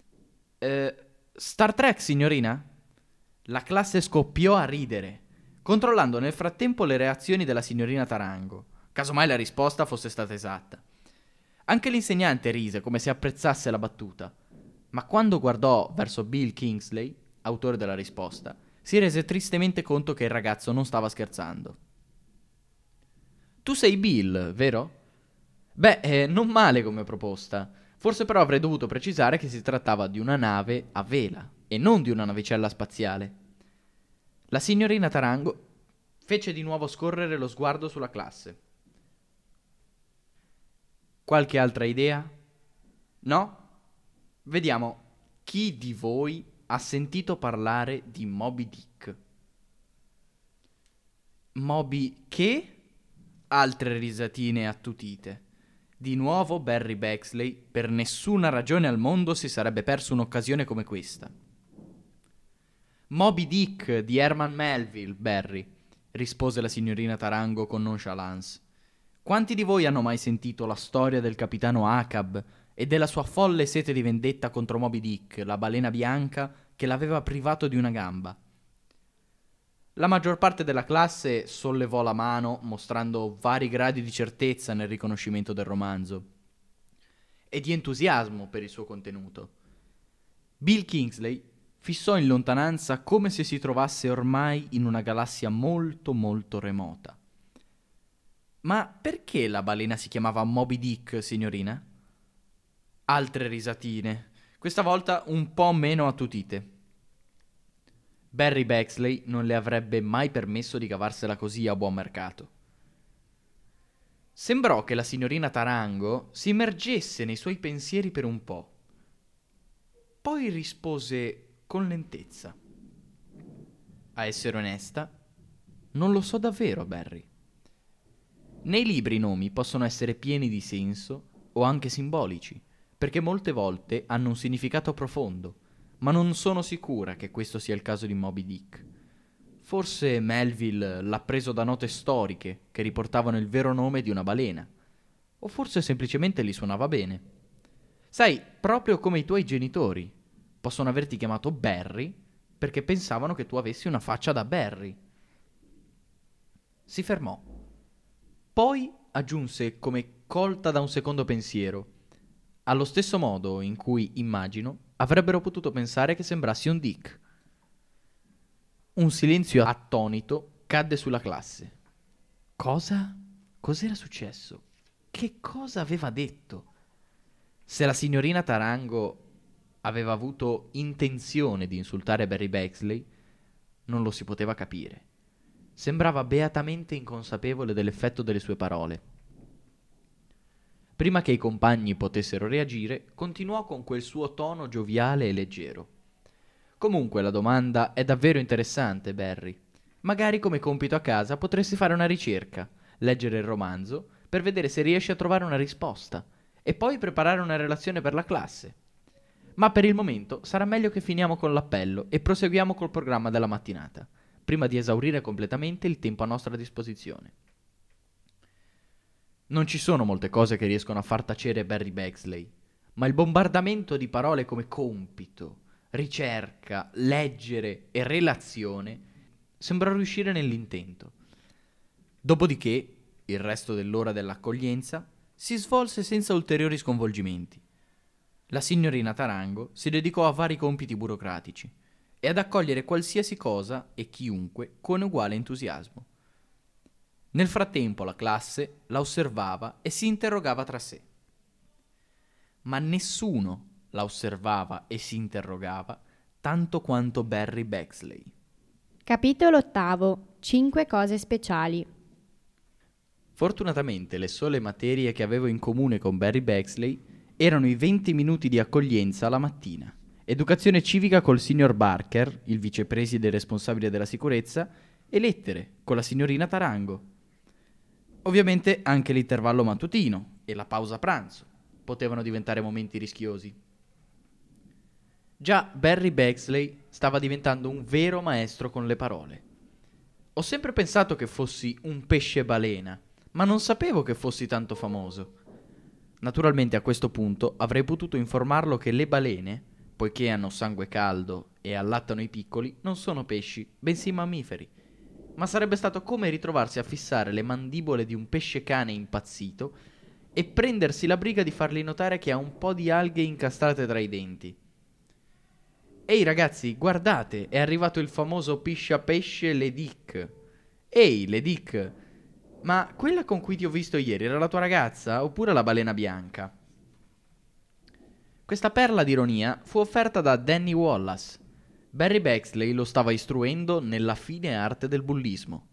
Star Trek, signorina?» La classe scoppiò a ridere, controllando nel frattempo le reazioni della signorina Tarango, casomai la risposta fosse stata esatta. Anche l'insegnante rise come se apprezzasse la battuta, ma quando guardò verso Bill Kingsley, autore della risposta, si rese tristemente conto che il ragazzo non stava scherzando. «Tu sei Bill, vero?» «Beh, non male come proposta. Forse però avrei dovuto precisare che si trattava di una nave a vela e non di una navicella spaziale». La signorina Tarango fece di nuovo scorrere lo sguardo sulla classe. Qualche altra idea? No? Vediamo chi di voi ha sentito parlare di Moby Dick. Moby che? Altre risatine attutite. Di nuovo Barry Bexley, per nessuna ragione al mondo si sarebbe perso un'occasione come questa. Moby Dick di Herman Melville, Barry, rispose la signorina Tarango con nonchalance. Quanti di voi hanno mai sentito la storia del capitano Ahab e della sua folle sete di vendetta contro Moby Dick, la balena bianca che l'aveva privato di una gamba? La maggior parte della classe sollevò la mano, mostrando vari gradi di certezza nel riconoscimento del romanzo e di entusiasmo per il suo contenuto. Bill Kingsley fissò in lontananza come se si trovasse ormai in una galassia molto molto remota. Ma perché la balena si chiamava Moby Dick, signorina? Altre risatine, questa volta un po' meno attutite. Barry Bexley non le avrebbe mai permesso di cavarsela così a buon mercato. Sembrò che la signorina Tarango si immergesse nei suoi pensieri per un po'. Poi rispose con lentezza. A essere onesta, non lo so davvero, Barry. Nei libri i nomi possono essere pieni di senso o anche simbolici, perché molte volte hanno un significato profondo, ma non sono sicura che questo sia il caso di Moby Dick. Forse Melville l'ha preso da note storiche che riportavano il vero nome di una balena, o forse semplicemente gli suonava bene. Sai, proprio come i tuoi genitori possono averti chiamato Barry perché pensavano che tu avessi una faccia da Barry. Si fermò. Poi aggiunse come colta da un secondo pensiero: allo stesso modo in cui, immagino, avrebbero potuto pensare che sembrassi un Dick. Un silenzio attonito cadde sulla classe. Cosa? Cos'era successo? Che cosa aveva detto? Se la signorina Tarango aveva avuto intenzione di insultare Barry Bexley, non lo si poteva capire. Sembrava beatamente inconsapevole dell'effetto delle sue parole. Prima che i compagni potessero reagire, continuò con quel suo tono gioviale e leggero. Comunque la domanda è davvero interessante, Barry. Magari come compito a casa potresti fare una ricerca, leggere il romanzo, per vedere se riesci a trovare una risposta, e poi preparare una relazione per la classe. Ma per il momento sarà meglio che finiamo con l'appello e proseguiamo col programma della mattinata, prima di esaurire completamente il tempo a nostra disposizione. Non ci sono molte cose che riescono a far tacere Barry Bexley, ma il bombardamento di parole come compito, ricerca, leggere e relazione sembrò riuscire nell'intento. Dopodiché, il resto dell'ora dell'accoglienza si svolse senza ulteriori sconvolgimenti. La signorina Tarango si dedicò a vari compiti burocratici e ad accogliere qualsiasi cosa e chiunque con uguale entusiasmo. Nel frattempo la classe la osservava e si interrogava tra sé. Ma nessuno la osservava e si interrogava tanto quanto Barry Bexley. Capitolo 8. 5 cose speciali. Fortunatamente le sole materie che avevo in comune con Barry Bexley erano i 20 minuti di accoglienza la mattina, educazione civica col signor Barker, il vicepreside responsabile della sicurezza, e lettere con la signorina Tarango. Ovviamente anche l'intervallo mattutino e la pausa pranzo potevano diventare momenti rischiosi. Già Barry Bexley stava diventando un vero maestro con le parole. Ho sempre pensato che fossi un pesce balena, ma non sapevo che fossi tanto famoso. Naturalmente a questo punto avrei potuto informarlo che le balene, poiché hanno sangue caldo e allattano i piccoli, non sono pesci, bensì mammiferi. Ma sarebbe stato come ritrovarsi a fissare le mandibole di un pesce cane impazzito e prendersi la briga di fargli notare che ha un po' di alghe incastrate tra i denti. Ehi ragazzi, guardate, è arrivato il famoso pisciapesce Ledick. Ehi, Ledick, ma quella con cui ti ho visto ieri era la tua ragazza oppure la balena bianca? Questa perla di ironia fu offerta da Danny Wallace. Barry Bexley lo stava istruendo nella fine arte del bullismo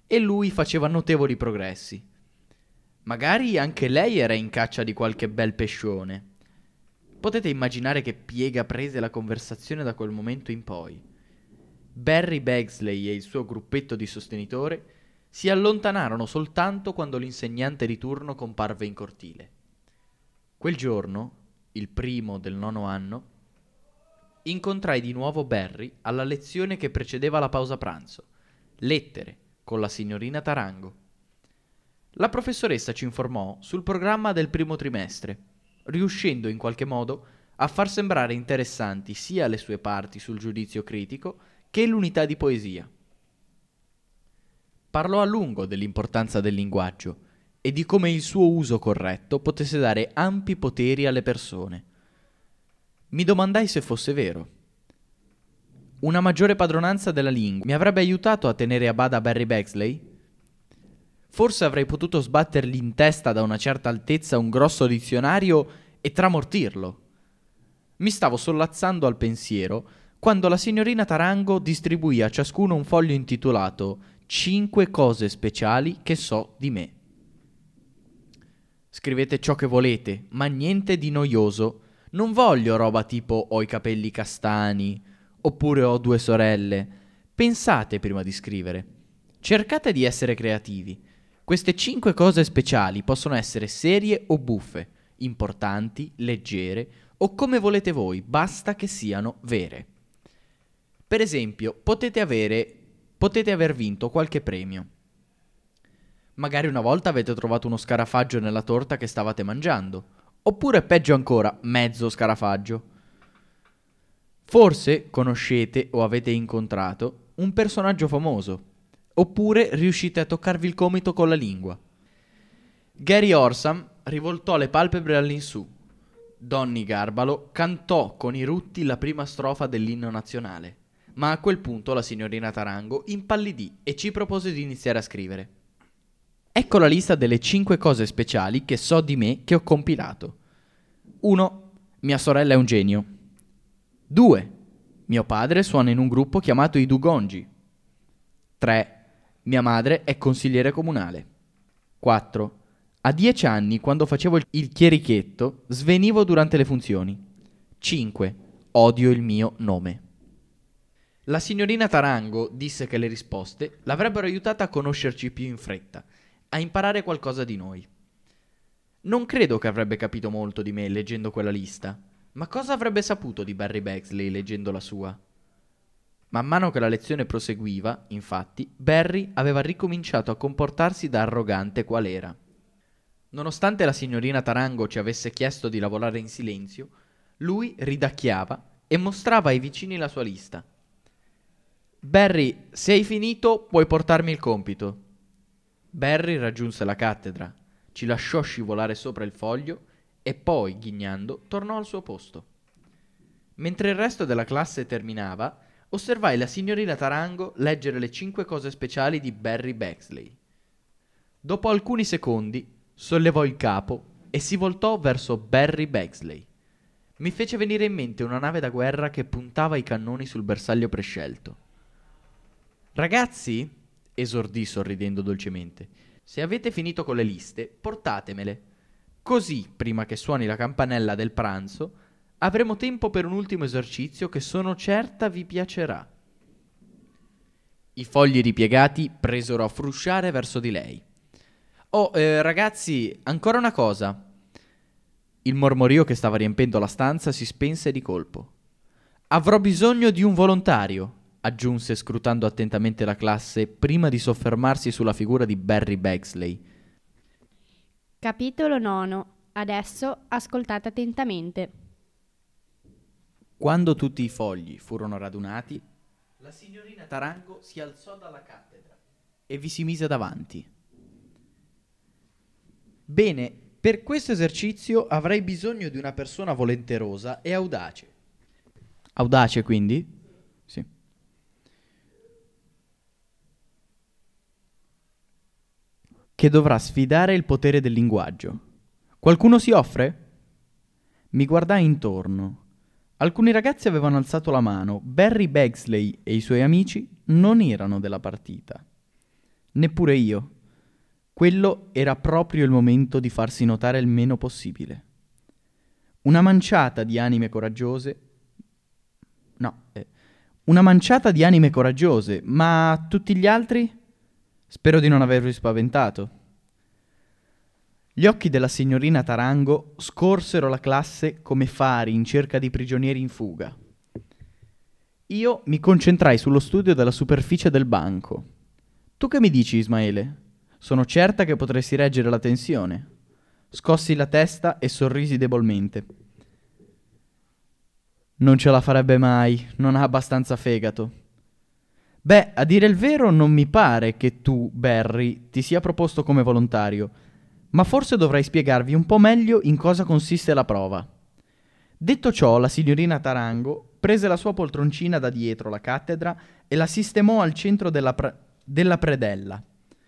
e lui faceva notevoli progressi. Magari anche lei era in caccia di qualche bel pescione. Potete immaginare che piega prese la conversazione da quel momento in poi. Barry Bagsley e il suo gruppetto di sostenitori si allontanarono soltanto quando l'insegnante di turno comparve in cortile. Quel giorno, il primo del 9° anno, incontrai di nuovo Barry alla lezione che precedeva la pausa pranzo, lettere, con la signorina Tarango. La professoressa ci informò sul programma del primo trimestre, riuscendo in qualche modo a far sembrare interessanti sia le sue parti sul giudizio critico che l'unità di poesia. Parlò a lungo dell'importanza del linguaggio e di come il suo uso corretto potesse dare ampi poteri alle persone. Mi domandai se fosse vero. Una maggiore padronanza della lingua mi avrebbe aiutato a tenere a bada Barry Bagsley? Forse avrei potuto sbattergli in testa da una certa altezza un grosso dizionario e tramortirlo. Mi stavo sollazzando al pensiero quando la signorina Tarango distribuì a ciascuno un foglio intitolato 5 cose speciali che so di me. Scrivete ciò che volete, ma niente di noioso. Non voglio roba tipo ho i capelli castani, oppure ho 2 sorelle. Pensate prima di scrivere. Cercate di essere creativi. Queste 5 cose speciali possono essere serie o buffe, importanti, leggere o come volete voi, basta che siano vere. Per esempio, potete aver vinto qualche premio. Magari una volta avete trovato uno scarafaggio nella torta che stavate mangiando, oppure peggio ancora, mezzo scarafaggio. Forse conoscete o avete incontrato un personaggio famoso, oppure riuscite a toccarvi il gomito con la lingua. Gary Orsam rivoltò le palpebre all'insù. Donny Garbalo cantò con i rutti la prima strofa dell'inno nazionale, ma a quel punto la signorina Tarango impallidì e ci propose di iniziare a scrivere. Ecco la lista delle 5 cose speciali che so di me che ho compilato. 1. Mia sorella è un genio. 2. Mio padre suona in un gruppo chiamato i Dugongi. 3. Mia madre è consigliere comunale. 4. A 10 anni, quando facevo il chierichetto, svenivo durante le funzioni. 5. Odio il mio nome. La signorina Tarango disse che le risposte l'avrebbero aiutata a conoscerci più in fretta, a imparare qualcosa di noi. Non credo che avrebbe capito molto di me leggendo quella lista, ma cosa avrebbe saputo di Barry Bagsley leggendo la sua? Man mano che la lezione proseguiva, infatti, Barry aveva ricominciato a comportarsi da arrogante qual era. Nonostante la signorina Tarango ci avesse chiesto di lavorare in silenzio, lui ridacchiava e mostrava ai vicini la sua lista. «Barry, se hai finito, puoi portarmi il compito». Barry raggiunse la cattedra, ci lasciò scivolare sopra il foglio e poi, ghignando, tornò al suo posto. Mentre il resto della classe terminava, osservai la signorina Tarango leggere le 5 cose speciali di Barry Bagsley. Dopo alcuni secondi sollevò il capo e si voltò verso Barry Bagsley. Mi fece venire in mente una nave da guerra che puntava i cannoni sul bersaglio prescelto. «Ragazzi», esordì sorridendo dolcemente, «se avete finito con le liste, portatemele. Così, prima che suoni la campanella del pranzo, avremo tempo per un ultimo esercizio che sono certa vi piacerà». I fogli ripiegati presero a frusciare verso di lei. «Oh, ragazzi, ancora una cosa». Il mormorio che stava riempendo la stanza si spense di colpo. «Avrò bisogno di un volontario», aggiunse scrutando attentamente la classe prima di soffermarsi sulla figura di Barry Bagsley. Capitolo 9. Adesso ascoltate attentamente. Quando tutti i fogli furono radunati, la signorina Tarango si alzò dalla cattedra e vi si mise davanti. «Bene, per questo esercizio avrei bisogno di una persona volenterosa e audace». «Audace, quindi?» «Sì». «Che dovrà sfidare il potere del linguaggio. Qualcuno si offre?» Mi guardai intorno. Alcuni ragazzi avevano alzato la mano. Barry Bagsley e i suoi amici non erano della partita. Neppure io. Quello era proprio il momento di farsi notare il meno possibile. Una manciata di anime coraggiose. Una manciata di anime coraggiose, ma tutti gli altri? Spero di non avervi spaventato. Gli occhi della signorina Tarango scorsero la classe come fari in cerca di prigionieri in fuga. Io mi concentrai sullo studio della superficie del banco. Tu che mi dici, Ismaele? Sono certa che potresti reggere la tensione. Scossi la testa e sorrisi debolmente. Non ce la farebbe mai, non ha abbastanza fegato. Beh, a dire il vero non mi pare che tu, Barry, ti sia proposto come volontario, ma forse dovrai spiegarvi un po' meglio in cosa consiste la prova. Detto ciò, la signorina Tarango prese la sua poltroncina da dietro la cattedra e la sistemò al centro della predella.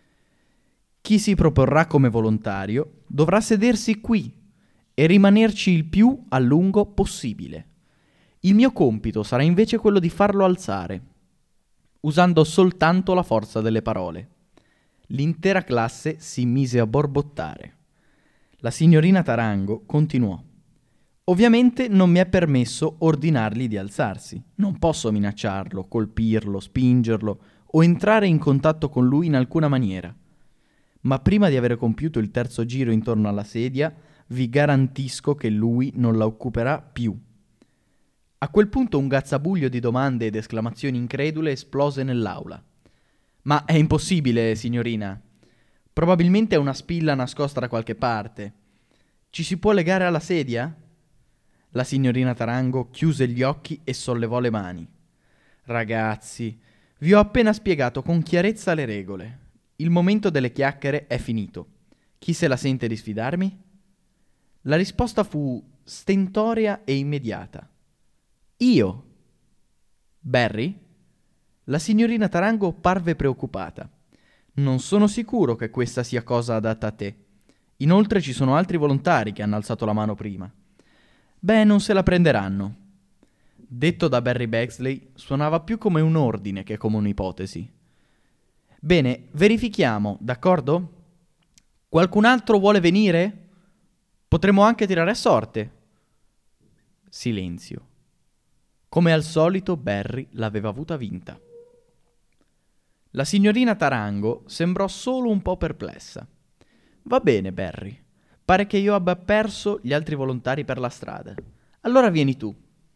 Chi si proporrà come volontario dovrà sedersi qui e rimanerci il più a lungo possibile. Il mio compito sarà invece quello di farlo alzare, usando soltanto la forza delle parole. L'intera classe si mise a borbottare. La signorina Tarango continuò. Ovviamente non mi è permesso ordinargli di alzarsi. Non posso minacciarlo, colpirlo, spingerlo o entrare in contatto con lui in alcuna maniera. Ma prima di avere compiuto il terzo giro intorno alla sedia, vi garantisco che lui non la occuperà più. A quel punto un gazzabuglio di domande ed esclamazioni incredule esplose nell'aula. Ma è impossibile, signorina. Probabilmente è una spilla nascosta da qualche parte. Ci si può legare alla sedia? La signorina Tarango chiuse gli occhi e sollevò le mani. Ragazzi, vi ho appena spiegato con chiarezza le regole. Il momento delle chiacchiere è finito. Chi se la sente di sfidarmi? La risposta fu stentorea e immediata. Io. Barry? La signorina Tarango parve preoccupata. Non sono sicuro che questa sia cosa adatta a te. Inoltre ci sono altri volontari che hanno alzato la mano prima. Beh, non se la prenderanno. Detto da Barry Bagsley, suonava più come un ordine che come un'ipotesi. Bene, verifichiamo, d'accordo? Qualcun altro vuole venire? Potremmo anche tirare a sorte. Silenzio. Come al solito, Barry l'aveva avuta vinta. La signorina Tarango sembrò solo un po' perplessa. Va bene, Barry. Pare che io abbia perso gli altri volontari per la strada. Allora vieni tu.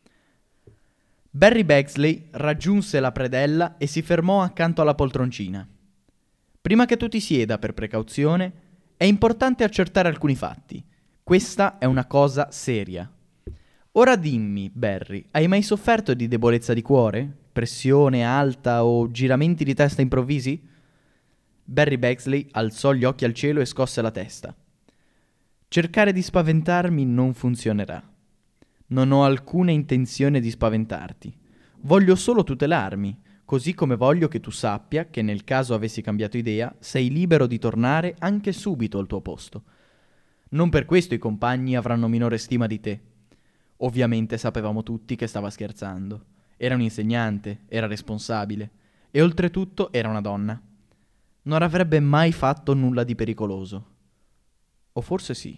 Barry Bagsley raggiunse la predella e si fermò accanto alla poltroncina. Prima che tu ti sieda, per precauzione, è importante accertare alcuni fatti. Questa è una cosa seria. Ora dimmi, Barry, hai mai sofferto di debolezza di cuore? Pressione alta o giramenti di testa improvvisi? Barry Bagsley alzò gli occhi al cielo e scosse la testa. Cercare di spaventarmi non funzionerà. Non ho alcuna intenzione di spaventarti. Voglio solo tutelarmi, così come voglio che tu sappia che nel caso avessi cambiato idea, sei libero di tornare anche subito al tuo posto. Non per questo i compagni avranno minore stima di te. Ovviamente sapevamo tutti che stava scherzando. Era un insegnante, era responsabile e oltretutto era una donna. Non avrebbe mai fatto nulla di pericoloso. O forse sì.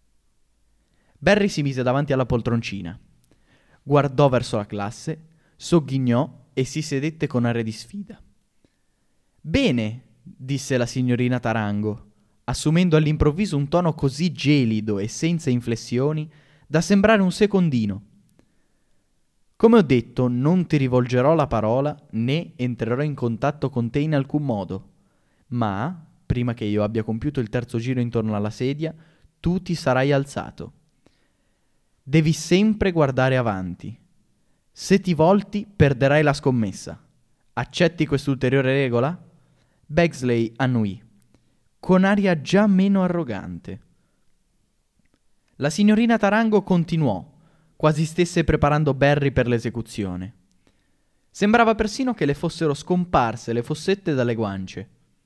Barry si mise davanti alla poltroncina. Guardò verso la classe, sogghignò e si sedette con aria di sfida. Bene, disse la signorina Tarango, assumendo all'improvviso un tono così gelido e senza inflessioni da sembrare un secondino. Come ho detto, non ti rivolgerò la parola né entrerò in contatto con te in alcun modo, ma, prima che io abbia compiuto il terzo giro intorno alla sedia, tu ti sarai alzato. Devi sempre guardare avanti. Se ti volti, perderai la scommessa. Accetti quest'ulteriore regola? Bagsley annuì, con aria già meno arrogante. La signorina Tarango continuò, quasi stesse preparando Barry per l'esecuzione. Sembrava persino che le fossero scomparse le fossette dalle guance.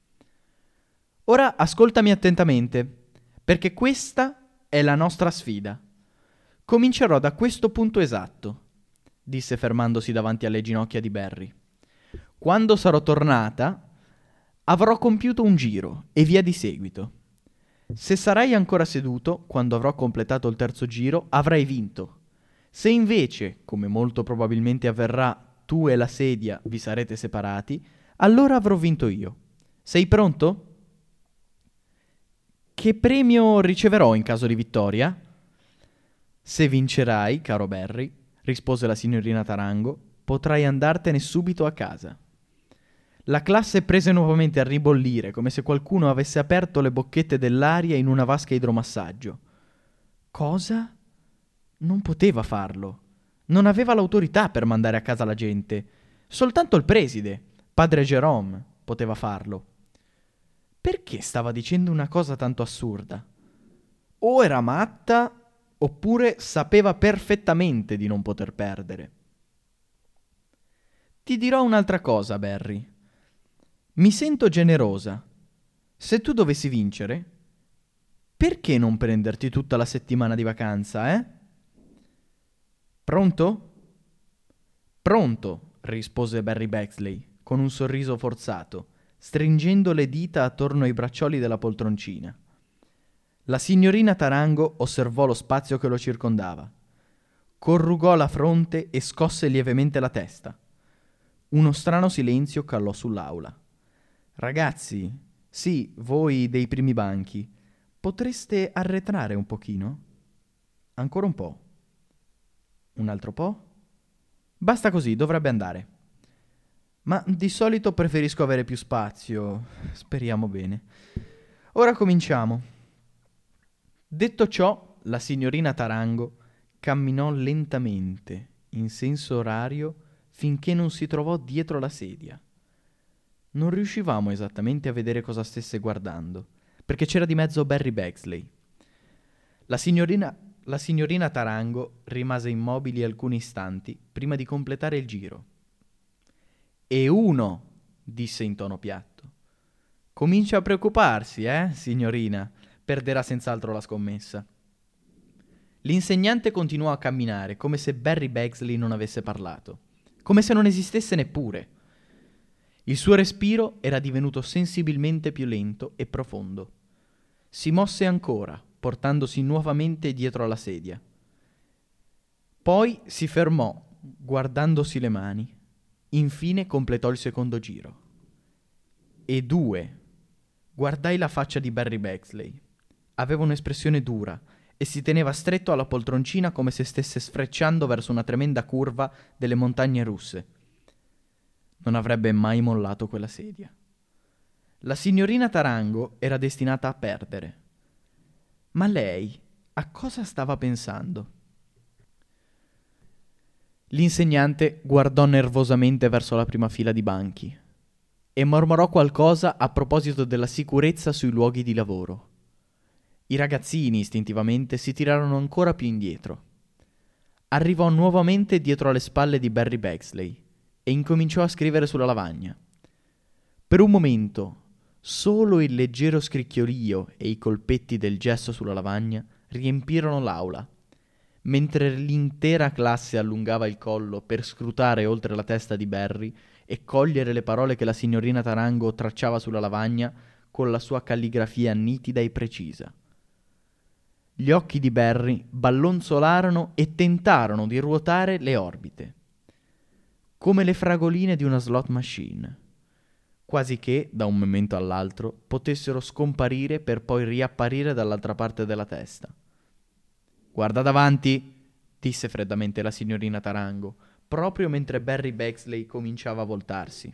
Ora ascoltami attentamente, perché questa è la nostra sfida. Comincerò da questo punto esatto, disse fermandosi davanti alle ginocchia di Barry. Quando sarò tornata, Avrò compiuto un giro e via di seguito. Se sarai ancora seduto, quando avrò completato il terzo giro, avrai vinto. Se invece, come molto probabilmente avverrà, tu e la sedia vi sarete separati, allora avrò vinto io. Sei pronto? Che premio riceverò in caso di vittoria? Se vincerai, caro Barry, rispose la signorina Tarango, potrai andartene subito a casa. La classe prese nuovamente a ribollire, come se qualcuno avesse aperto le bocchette dell'aria in una vasca idromassaggio. Cosa? Non poteva farlo. Non aveva l'autorità per mandare a casa la gente. Soltanto il preside, padre Jerome, poteva farlo. Perché stava dicendo una cosa tanto assurda? O era matta, oppure sapeva perfettamente di non poter perdere. Ti dirò un'altra cosa, Barry. Mi sento generosa. Se tu dovessi vincere, perché non prenderti tutta la settimana di vacanza, eh? Pronto? Pronto, rispose Barry Bexley, con un sorriso forzato, stringendo le dita attorno ai braccioli della poltroncina. La signorina Tarango osservò lo spazio che lo circondava. Corrugò la fronte e scosse lievemente la testa. Uno strano silenzio calò sull'aula. Ragazzi, sì, voi dei primi banchi, potreste arretrare un pochino? Ancora un po'. Un altro po'? Basta così, dovrebbe andare. Ma di solito preferisco avere più spazio. Speriamo bene. Ora cominciamo. Detto ciò, la signorina Tarango camminò lentamente, in senso orario, finché non si trovò dietro la sedia. Non riuscivamo esattamente a vedere cosa stesse guardando, perché c'era di mezzo Barry Bexley. La signorina Tarango rimase immobile alcuni istanti prima di completare il giro. E uno, disse in tono piatto. Comincia a preoccuparsi, signorina? Perderà senz'altro la scommessa. L'insegnante continuò a camminare come se Barry Bexley non avesse parlato, come se non esistesse neppure. Il suo respiro era divenuto sensibilmente più lento e profondo. Si mosse ancora, portandosi nuovamente dietro alla sedia. Poi si fermò, guardandosi le mani. Infine completò il secondo giro. E due. Guardai la faccia di Barry Bexley. Aveva un'espressione dura e si teneva stretto alla poltroncina come se stesse sfrecciando verso una tremenda curva delle montagne russe. Non avrebbe mai mollato quella sedia. La signorina Tarango era destinata a perdere. Ma lei a cosa stava pensando? L'insegnante guardò nervosamente verso la prima fila di banchi e mormorò qualcosa a proposito della sicurezza sui luoghi di lavoro. I ragazzini istintivamente si tirarono ancora più indietro. Arrivò nuovamente dietro alle spalle di Barry Bexley e incominciò a scrivere sulla lavagna. Per un momento, solo il leggero scricchiolio e i colpetti del gesso sulla lavagna riempirono l'aula, mentre l'intera classe allungava il collo per scrutare oltre la testa di Barry e cogliere le parole che la signorina Tarango tracciava sulla lavagna con la sua calligrafia nitida e precisa. Gli occhi di Barry ballonzolarono e tentarono di ruotare le orbite, come le fragoline di una slot machine, quasi che, da un momento all'altro, potessero scomparire per poi riapparire dall'altra parte della testa. «Guarda davanti», disse freddamente la signorina Tarango, proprio mentre Barry Bexley cominciava a voltarsi.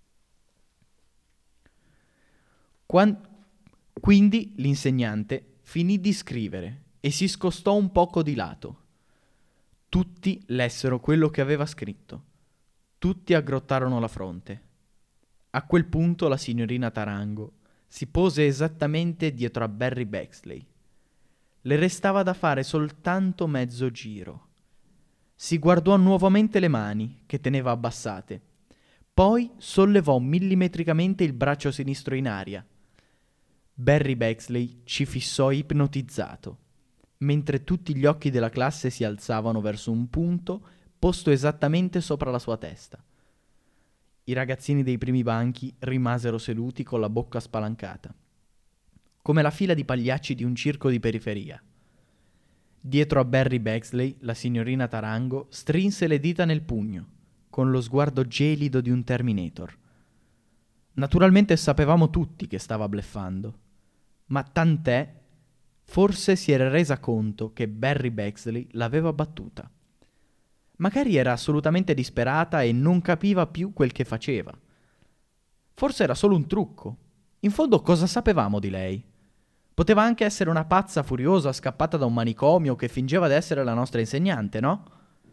Quindi l'insegnante finì di scrivere e si scostò un poco di lato. Tutti lessero quello che aveva scritto. Tutti aggrottarono la fronte. A quel punto la signorina Tarango si pose esattamente dietro a Barry Bexley. Le restava da fare soltanto mezzo giro. Si guardò nuovamente le mani, che teneva abbassate. Poi sollevò millimetricamente il braccio sinistro in aria. Barry Bexley ci fissò ipnotizzato, mentre tutti gli occhi della classe si alzavano verso un punto posto esattamente sopra la sua testa. I ragazzini dei primi banchi rimasero seduti con la bocca spalancata, come la fila di pagliacci di un circo di periferia. Dietro a Barry Bexley, la signorina Tarango strinse le dita nel pugno, con lo sguardo gelido di un Terminator. Naturalmente sapevamo tutti che stava bluffando, ma tant'è, forse si era resa conto che Barry Bexley l'aveva battuta. Magari era assolutamente disperata e non capiva più quel che faceva. Forse era solo un trucco. In fondo cosa sapevamo di lei? Poteva anche essere una pazza furiosa scappata da un manicomio che fingeva di essere la nostra insegnante, no?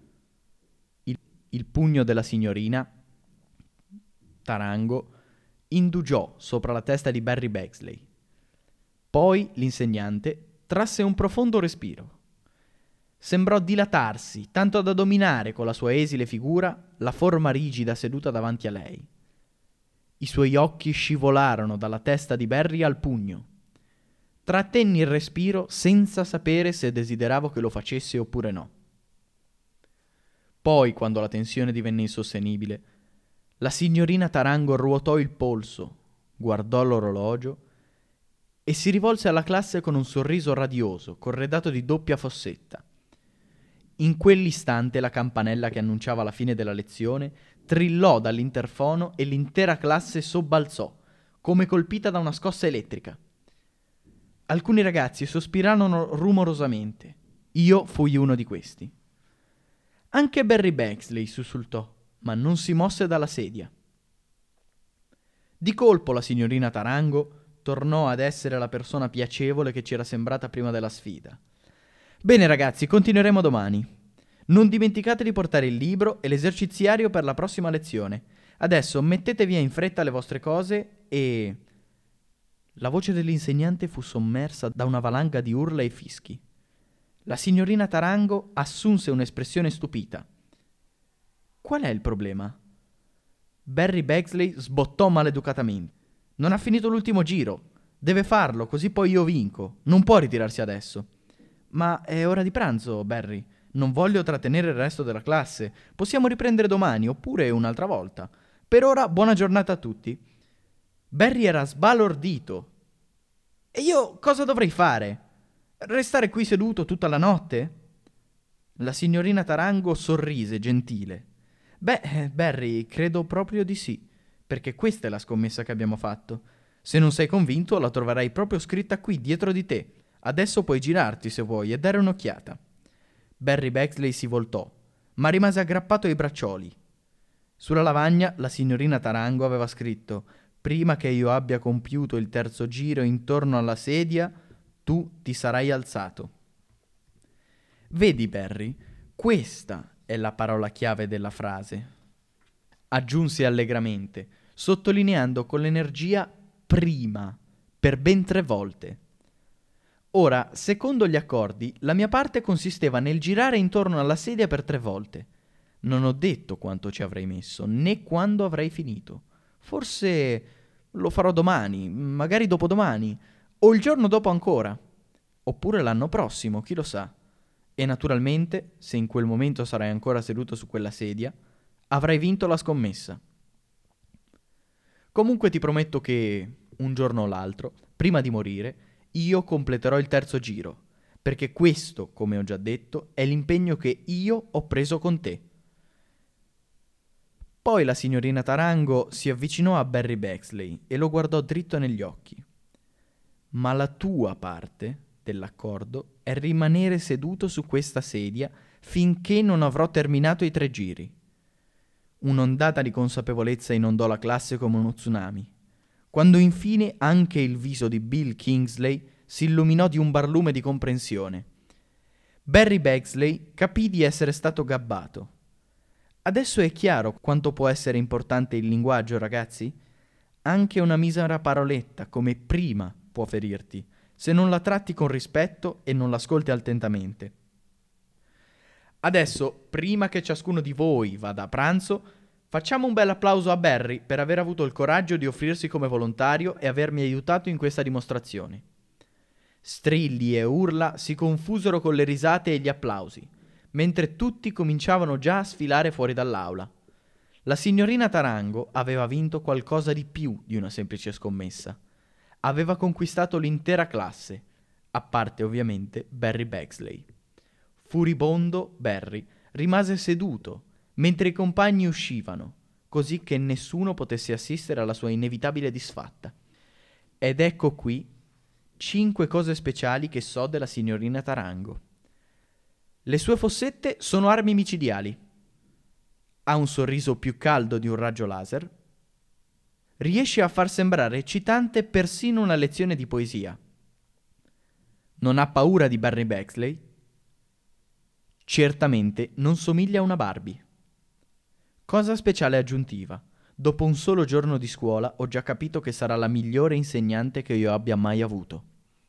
Il pugno della signorina Tarango indugiò sopra la testa di Barry Bexley. Poi l'insegnante trasse un profondo respiro. Sembrò dilatarsi, tanto da dominare con la sua esile figura la forma rigida seduta davanti a lei. I suoi occhi scivolarono dalla testa di Barry al pugno. Trattenni il respiro senza sapere se desideravo che lo facesse oppure no. Poi, quando la tensione divenne insostenibile, la signorina Tarango ruotò il polso, guardò l'orologio e si rivolse alla classe con un sorriso radioso, corredato di doppia fossetta. In quell'istante la campanella che annunciava la fine della lezione trillò dall'interfono e l'intera classe sobbalzò, come colpita da una scossa elettrica. Alcuni ragazzi sospirarono rumorosamente. Io fui uno di questi. Anche Barry Bexley sussultò, ma non si mosse dalla sedia. Di colpo la signorina Tarango tornò ad essere la persona piacevole che ci era sembrata prima della sfida. Bene ragazzi, continueremo domani. Non dimenticate di portare il libro e l'eserciziario per la prossima lezione. Adesso mettete via in fretta le vostre cose e... La voce dell'insegnante fu sommersa da una valanga di urla e fischi. La signorina Tarango assunse un'espressione stupita. Qual è il problema? Barry Bexley sbottò maleducatamente. Non ha finito l'ultimo giro. Deve farlo, così poi io vinco. Non può ritirarsi adesso. Ma è ora di pranzo, Barry. Non voglio trattenere il resto della classe. Possiamo riprendere domani, oppure un'altra volta. Per ora, buona giornata a tutti. Barry era sbalordito. E io cosa dovrei fare? Restare qui seduto tutta la notte? La signorina Tarango sorrise, gentile. Beh, Barry, credo proprio di sì, perché questa è la scommessa che abbiamo fatto. Se non sei convinto, la troverai proprio scritta qui, dietro di te. Adesso puoi girarti se vuoi e dare un'occhiata. Barry Bexley si voltò, ma rimase aggrappato ai braccioli. Sulla lavagna la signorina Tarango aveva scritto: «Prima che io abbia compiuto il terzo giro intorno alla sedia, tu ti sarai alzato». Vedi, Barry, questa è la parola chiave della frase, aggiunse allegramente, sottolineando con l'energia «prima» per ben 3 volte. Ora, secondo gli accordi, la mia parte consisteva nel girare intorno alla sedia per 3 volte. Non ho detto quanto ci avrei messo, né quando avrei finito. Forse lo farò domani, magari dopodomani, o il giorno dopo ancora. Oppure l'anno prossimo, chi lo sa. E naturalmente, se in quel momento sarai ancora seduto su quella sedia, avrai vinto la scommessa. Comunque ti prometto che, un giorno o l'altro, prima di morire, io completerò il terzo giro, perché questo, come ho già detto, è l'impegno che io ho preso con te. Poi la signorina Tarango si avvicinò a Barry Bexley e lo guardò dritto negli occhi. Ma la tua parte dell'accordo è rimanere seduto su questa sedia finché non avrò terminato i 3 giri. Un'ondata di consapevolezza inondò la classe come uno tsunami. Quando infine anche il viso di Bill Kingsley si illuminò di un barlume di comprensione. Barry Bexley capì di essere stato gabbato. Adesso è chiaro quanto può essere importante il linguaggio, ragazzi? Anche una misera paroletta come prima può ferirti, se non la tratti con rispetto e non l'ascolti attentamente. Adesso, prima che ciascuno di voi vada a pranzo, facciamo un bel applauso a Barry per aver avuto il coraggio di offrirsi come volontario e avermi aiutato in questa dimostrazione. Strilli e urla si confusero con le risate e gli applausi, mentre tutti cominciavano già a sfilare fuori dall'aula. La signorina Tarango aveva vinto qualcosa di più di una semplice scommessa. Aveva conquistato l'intera classe, a parte ovviamente Barry Bagsley. Furibondo, Barry rimase seduto mentre i compagni uscivano, così che nessuno potesse assistere alla sua inevitabile disfatta. Ed ecco qui 5 cose speciali che so della signorina Tarango. Le sue fossette sono armi micidiali. Ha un sorriso più caldo di un raggio laser. Riesce a far sembrare eccitante persino una lezione di poesia. Non ha paura di Barry Bagsley. Certamente non somiglia a una Barbie. Cosa speciale aggiuntiva. Dopo un solo giorno di scuola ho già capito che sarà la migliore insegnante che io abbia mai avuto.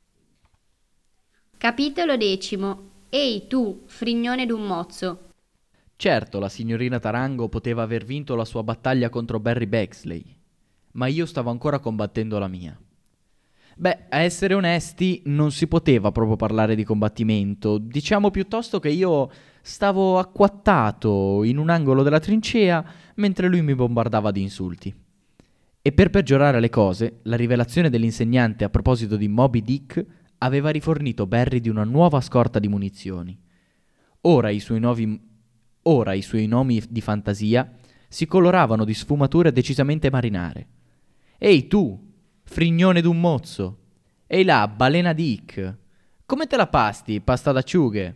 Capitolo 10. Ehi tu, frignone d'un mozzo. Certo, la signorina Tarango poteva aver vinto la sua battaglia contro Barry Bagsley, ma io stavo ancora combattendo la mia. Beh, a essere onesti, non si poteva proprio parlare di combattimento. Diciamo piuttosto che io stavo acquattato in un angolo della trincea mentre lui mi bombardava di insulti. E per peggiorare le cose, la rivelazione dell'insegnante a proposito di Moby Dick aveva rifornito Barry di una nuova scorta di munizioni. Ora i suoi nomi di fantasia si coloravano di sfumature decisamente marinare. Ehi tu, frignone d'un mozzo! Ehi là, balena Dick! Come te la pasti, pasta d'acciughe?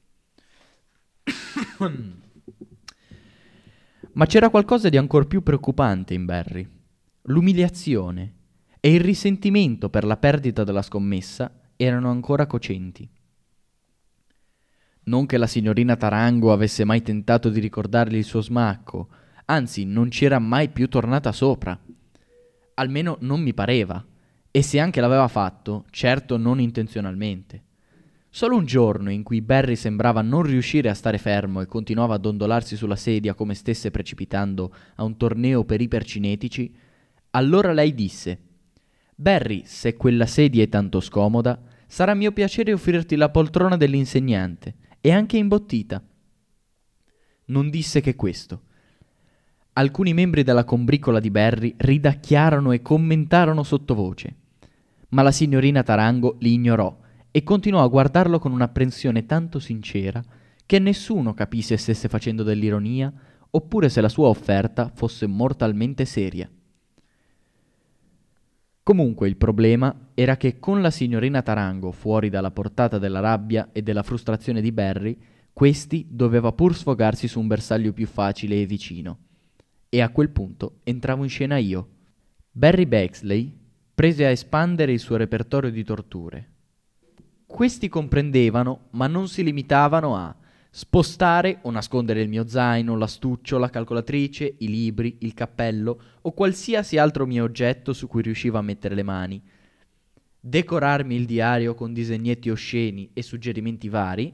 Ma c'era qualcosa di ancor più preoccupante in Barry. L'umiliazione e il risentimento per la perdita della scommessa erano ancora cocenti. Non che la signorina Tarango avesse mai tentato di ricordargli il suo smacco, anzi non ci era mai più tornata sopra. Almeno non mi pareva, e se anche l'aveva fatto, certo non intenzionalmente. Solo un giorno in cui Barry sembrava non riuscire a stare fermo e continuava a dondolarsi sulla sedia come stesse precipitando a un torneo per ipercinetici, allora lei disse: «Barry, se quella sedia è tanto scomoda, sarà mio piacere offrirti la poltrona dell'insegnante, e anche imbottita». Non disse che questo. Alcuni membri della combriccola di Barry ridacchiarono e commentarono sottovoce, ma la signorina Tarango li ignorò e continuò a guardarlo con un'apprensione tanto sincera che nessuno capì se stesse facendo dell'ironia oppure se la sua offerta fosse mortalmente seria. Comunque il problema era che con la signorina Tarango fuori dalla portata della rabbia e della frustrazione di Barry, questi doveva pur sfogarsi su un bersaglio più facile e vicino. E a quel punto entravo in scena io. Barry Bagsley prese a espandere il suo repertorio di torture. Questi comprendevano, ma non si limitavano a spostare o nascondere il mio zaino, l'astuccio, la calcolatrice, i libri, il cappello o qualsiasi altro mio oggetto su cui riusciva a mettere le mani, decorarmi il diario con disegnetti osceni e suggerimenti vari,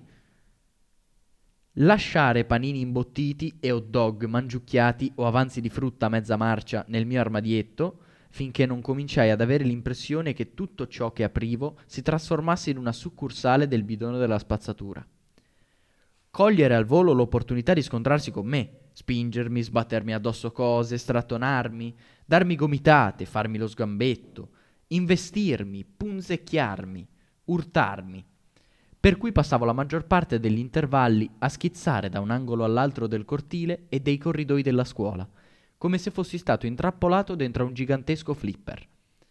lasciare panini imbottiti e hot dog mangiucchiati o avanzi di frutta a mezza marcia nel mio armadietto, finché non cominciai ad avere l'impressione che tutto ciò che aprivo si trasformasse in una succursale del bidone della spazzatura. Cogliere al volo l'opportunità di scontrarsi con me, spingermi, sbattermi addosso cose, strattonarmi, darmi gomitate, farmi lo sgambetto, investirmi, punzecchiarmi, urtarmi. Per cui passavo la maggior parte degli intervalli a schizzare da un angolo all'altro del cortile e dei corridoi della scuola, come se fossi stato intrappolato dentro un gigantesco flipper.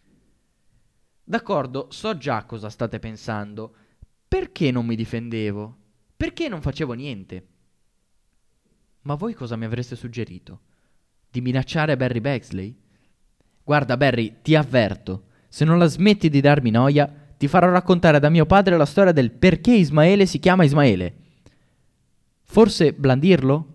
D'accordo, so già cosa state pensando. Perché non mi difendevo? Perché non facevo niente? Ma voi cosa mi avreste suggerito? Di minacciare Barry Bagsley? Guarda Barry, ti avverto, se non la smetti di darmi noia, ti farò raccontare da mio padre la storia del perché Ismaele si chiama Ismaele. Forse blandirlo?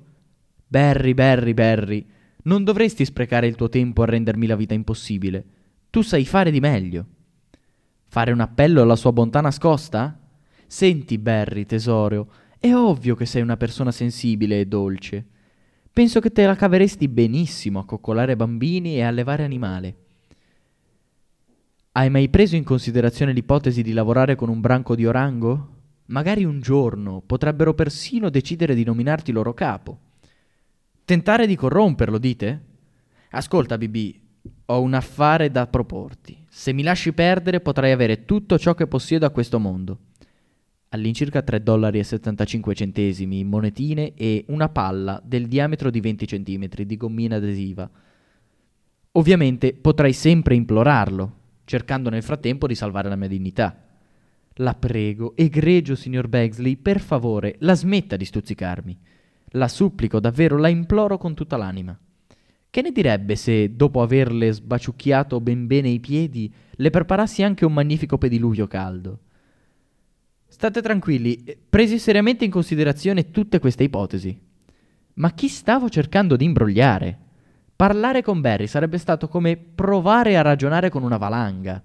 Barry, non dovresti sprecare il tuo tempo a rendermi la vita impossibile. Tu sai fare di meglio. Fare un appello alla sua bontà nascosta? Senti, Barry, tesoro, è ovvio che sei una persona sensibile e dolce. Penso che te la caveresti benissimo a coccolare bambini e allevare animali. Hai mai preso in considerazione l'ipotesi di lavorare con un branco di orango? Magari un giorno potrebbero persino decidere di nominarti loro capo. Tentare di corromperlo, dite? Ascolta, BB, ho un affare da proporti. Se mi lasci perdere potrai avere tutto ciò che possiedo a questo mondo. All'incirca $3,75 in monetine e una palla del diametro di 20 centimetri di gommina adesiva. Ovviamente potrai sempre implorarlo, cercando nel frattempo di salvare la mia dignità. La prego, egregio signor Bagsley, per favore, la smetta di stuzzicarmi. La supplico davvero, la imploro con tutta l'anima. Che ne direbbe se, dopo averle sbaciucchiato ben bene i piedi, le preparassi anche un magnifico pediluvio caldo? State tranquilli, presi seriamente in considerazione tutte queste ipotesi. Ma chi stavo cercando di imbrogliare? Parlare con Barry sarebbe stato come provare a ragionare con una valanga.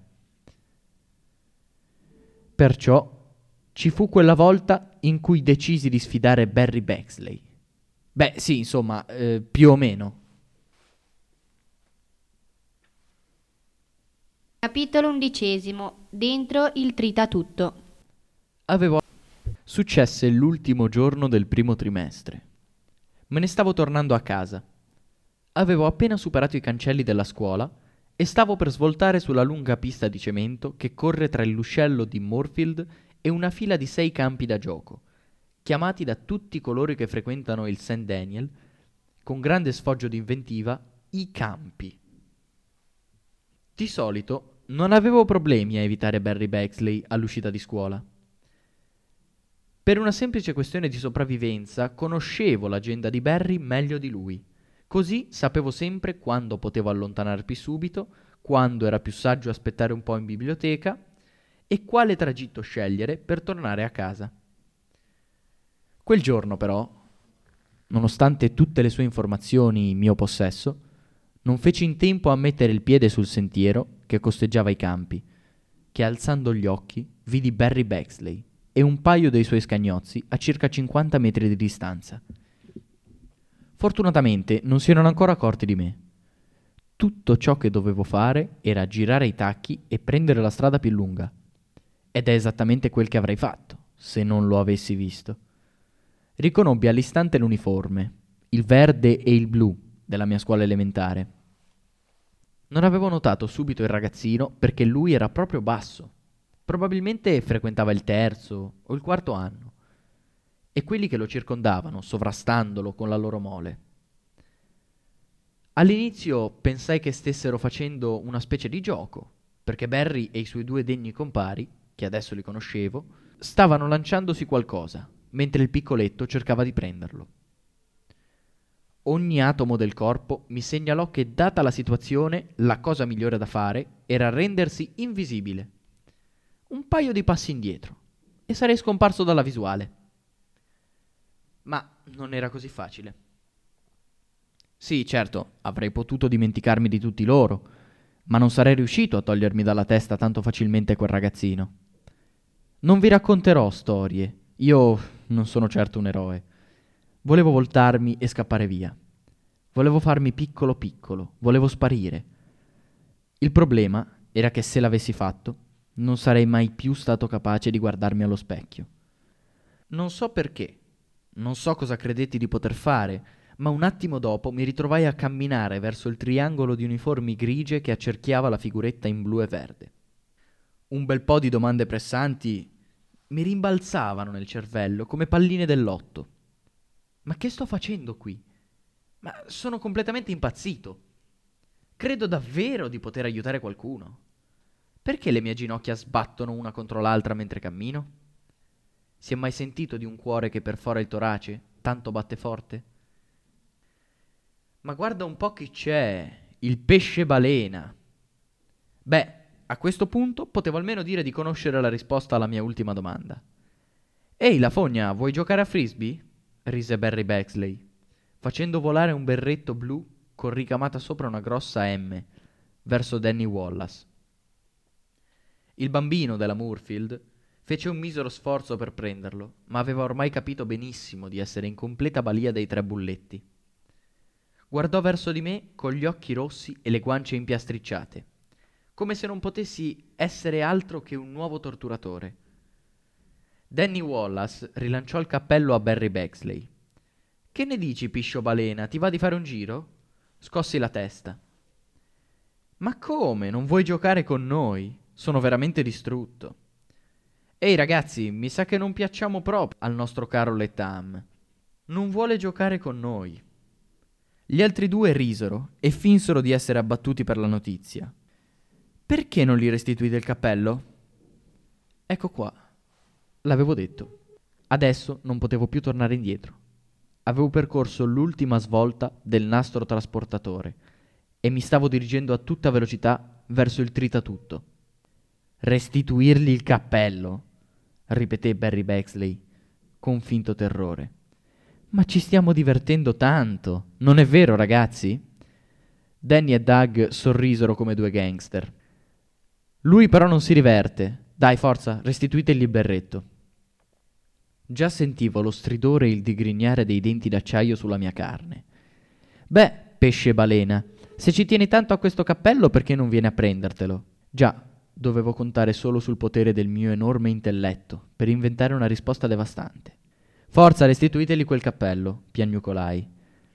Perciò ci fu quella volta in cui decisi di sfidare Barry Bagsley. Beh, sì, insomma, più o meno. Capitolo 11. Dentro il tritatutto. Successe l'ultimo giorno del primo trimestre. Me ne stavo tornando a casa. Avevo appena superato i cancelli della scuola e stavo per svoltare sulla lunga pista di cemento che corre tra il Luscello di Moorfield e una fila di 6 campi da gioco, chiamati da tutti coloro che frequentano il St. Daniel, con grande sfoggio di inventiva, i campi. Di solito non avevo problemi a evitare Barry Bagsley all'uscita di scuola. Per una semplice questione di sopravvivenza conoscevo l'agenda di Barry meglio di lui. Così sapevo sempre quando potevo allontanarmi subito, quando era più saggio aspettare un po' in biblioteca e quale tragitto scegliere per tornare a casa. Quel giorno però, nonostante tutte le sue informazioni in mio possesso, non feci in tempo a mettere il piede sul sentiero che costeggiava i campi, che alzando gli occhi vidi Barry Bagsley e un paio dei suoi scagnozzi a circa 50 metri di distanza. Fortunatamente non si erano ancora accorti di me. Tutto ciò che dovevo fare era girare i tacchi e prendere la strada più lunga. Ed è esattamente quel che avrei fatto, se non lo avessi visto. Riconobbi all'istante l'uniforme, il verde e il blu della mia scuola elementare. Non avevo notato subito il ragazzino perché lui era proprio basso. Probabilmente frequentava il 3° o il 4° anno, e quelli che lo circondavano, sovrastandolo con la loro mole. All'inizio pensai che stessero facendo una specie di gioco, perché Barry e i suoi 2 degni compari, che adesso li conoscevo, stavano lanciandosi qualcosa, mentre il piccoletto cercava di prenderlo. Ogni atomo del corpo mi segnalò che, data la situazione, la cosa migliore da fare era rendersi invisibile. Un paio di passi indietro e sarei scomparso dalla visuale. Ma non era così facile. Sì, certo, avrei potuto dimenticarmi di tutti loro, ma non sarei riuscito a togliermi dalla testa tanto facilmente quel ragazzino. Non vi racconterò storie, io non sono certo un eroe. Volevo voltarmi e scappare via. Volevo farmi piccolo piccolo, volevo sparire. Il problema era che se l'avessi fatto, non sarei mai più stato capace di guardarmi allo specchio. Non so perché, non so cosa credetti di poter fare, ma un attimo dopo mi ritrovai a camminare verso il triangolo di uniformi grigie che accerchiava la figuretta in blu e verde. Un bel po' di domande pressanti mi rimbalzavano nel cervello come palline del lotto. Ma che sto facendo qui? Ma sono completamente impazzito. Credo davvero di poter aiutare qualcuno. Perché le mie ginocchia sbattono una contro l'altra mentre cammino? Si è mai sentito di un cuore che perfora il torace, tanto batte forte? Ma guarda un po' chi c'è, il pesce balena. Beh, a questo punto potevo almeno dire di conoscere la risposta alla mia ultima domanda. Ehi, la fogna, vuoi giocare a frisbee? Rise Barry Bagsley, facendo volare un berretto blu con ricamata sopra una grossa M, verso Danny Wallace. Il bambino della Moorfield fece un misero sforzo per prenderlo, ma aveva ormai capito benissimo di essere in completa balia dei 3 bulletti. Guardò verso di me con gli occhi rossi e le guance impiastricciate, come se non potessi essere altro che un nuovo torturatore. Danny Wallace rilanciò il cappello a Barry Bagsley, Che ne dici, piscio balena? Ti va di fare un giro? Scossi la testa. Ma come? Non vuoi giocare con noi? Sono veramente distrutto. Ehi ragazzi, mi sa che non piacciamo proprio al nostro caro Letam. Non vuole giocare con noi. Gli altri due risero e finsero di essere abbattuti per la notizia. Perché non gli restituite il cappello? Ecco qua. L'avevo detto. Adesso non potevo più tornare indietro. Avevo percorso l'ultima svolta del nastro trasportatore e mi stavo dirigendo a tutta velocità verso il tritatutto. Restituirgli il cappello, ripeté Barry Bexley con finto terrore. Ma ci stiamo divertendo tanto, non è vero, ragazzi? Danny e Doug sorrisero come due gangster. Lui però non si diverte. Dai, forza, restituitegli il berretto. Già sentivo lo stridore e il digrignare dei denti d'acciaio sulla mia carne. Beh, pesce balena, se ci tieni tanto a questo cappello, perché non vieni a prendertelo? Già, dovevo contare solo sul potere del mio enorme intelletto per inventare una risposta devastante. Forza, restituitegli quel cappello, piagnucolai.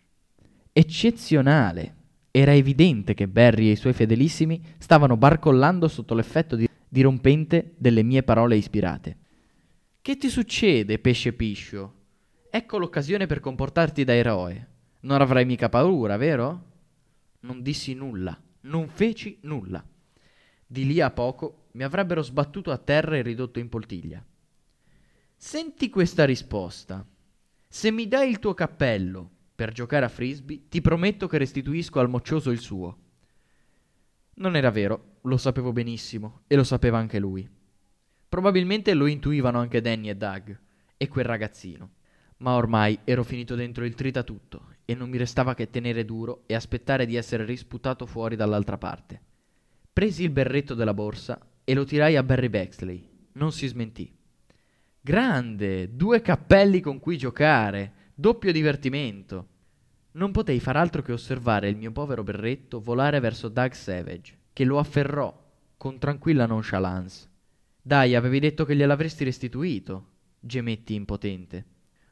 Eccezionale! Era evidente che Barry e i suoi fedelissimi stavano barcollando sotto l'effetto dirompente delle mie parole ispirate. Che ti succede, pesce piscio? Ecco l'occasione per comportarti da eroe. Non avrai mica paura, vero? Non dissi nulla, non feci nulla. Di lì a poco mi avrebbero sbattuto a terra e ridotto in poltiglia. Senti questa risposta. Se mi dai il tuo cappello per giocare a frisbee, ti prometto che restituisco al moccioso il suo. Non era vero, lo sapevo benissimo, e lo sapeva anche lui. Probabilmente lo intuivano anche Danny e Doug, e quel ragazzino. Ma ormai ero finito dentro il tritatutto, e non mi restava che tenere duro e aspettare di essere risputato fuori dall'altra parte. Presi il berretto della borsa e lo tirai a Barry Bexley. Non si smentì. Grande! 2 cappelli con cui giocare! Doppio divertimento! Non potei far altro che osservare il mio povero berretto volare verso Doug Savage, che lo afferrò con tranquilla nonchalance. Dai, avevi detto che gliel'avresti restituito, gemetti impotente.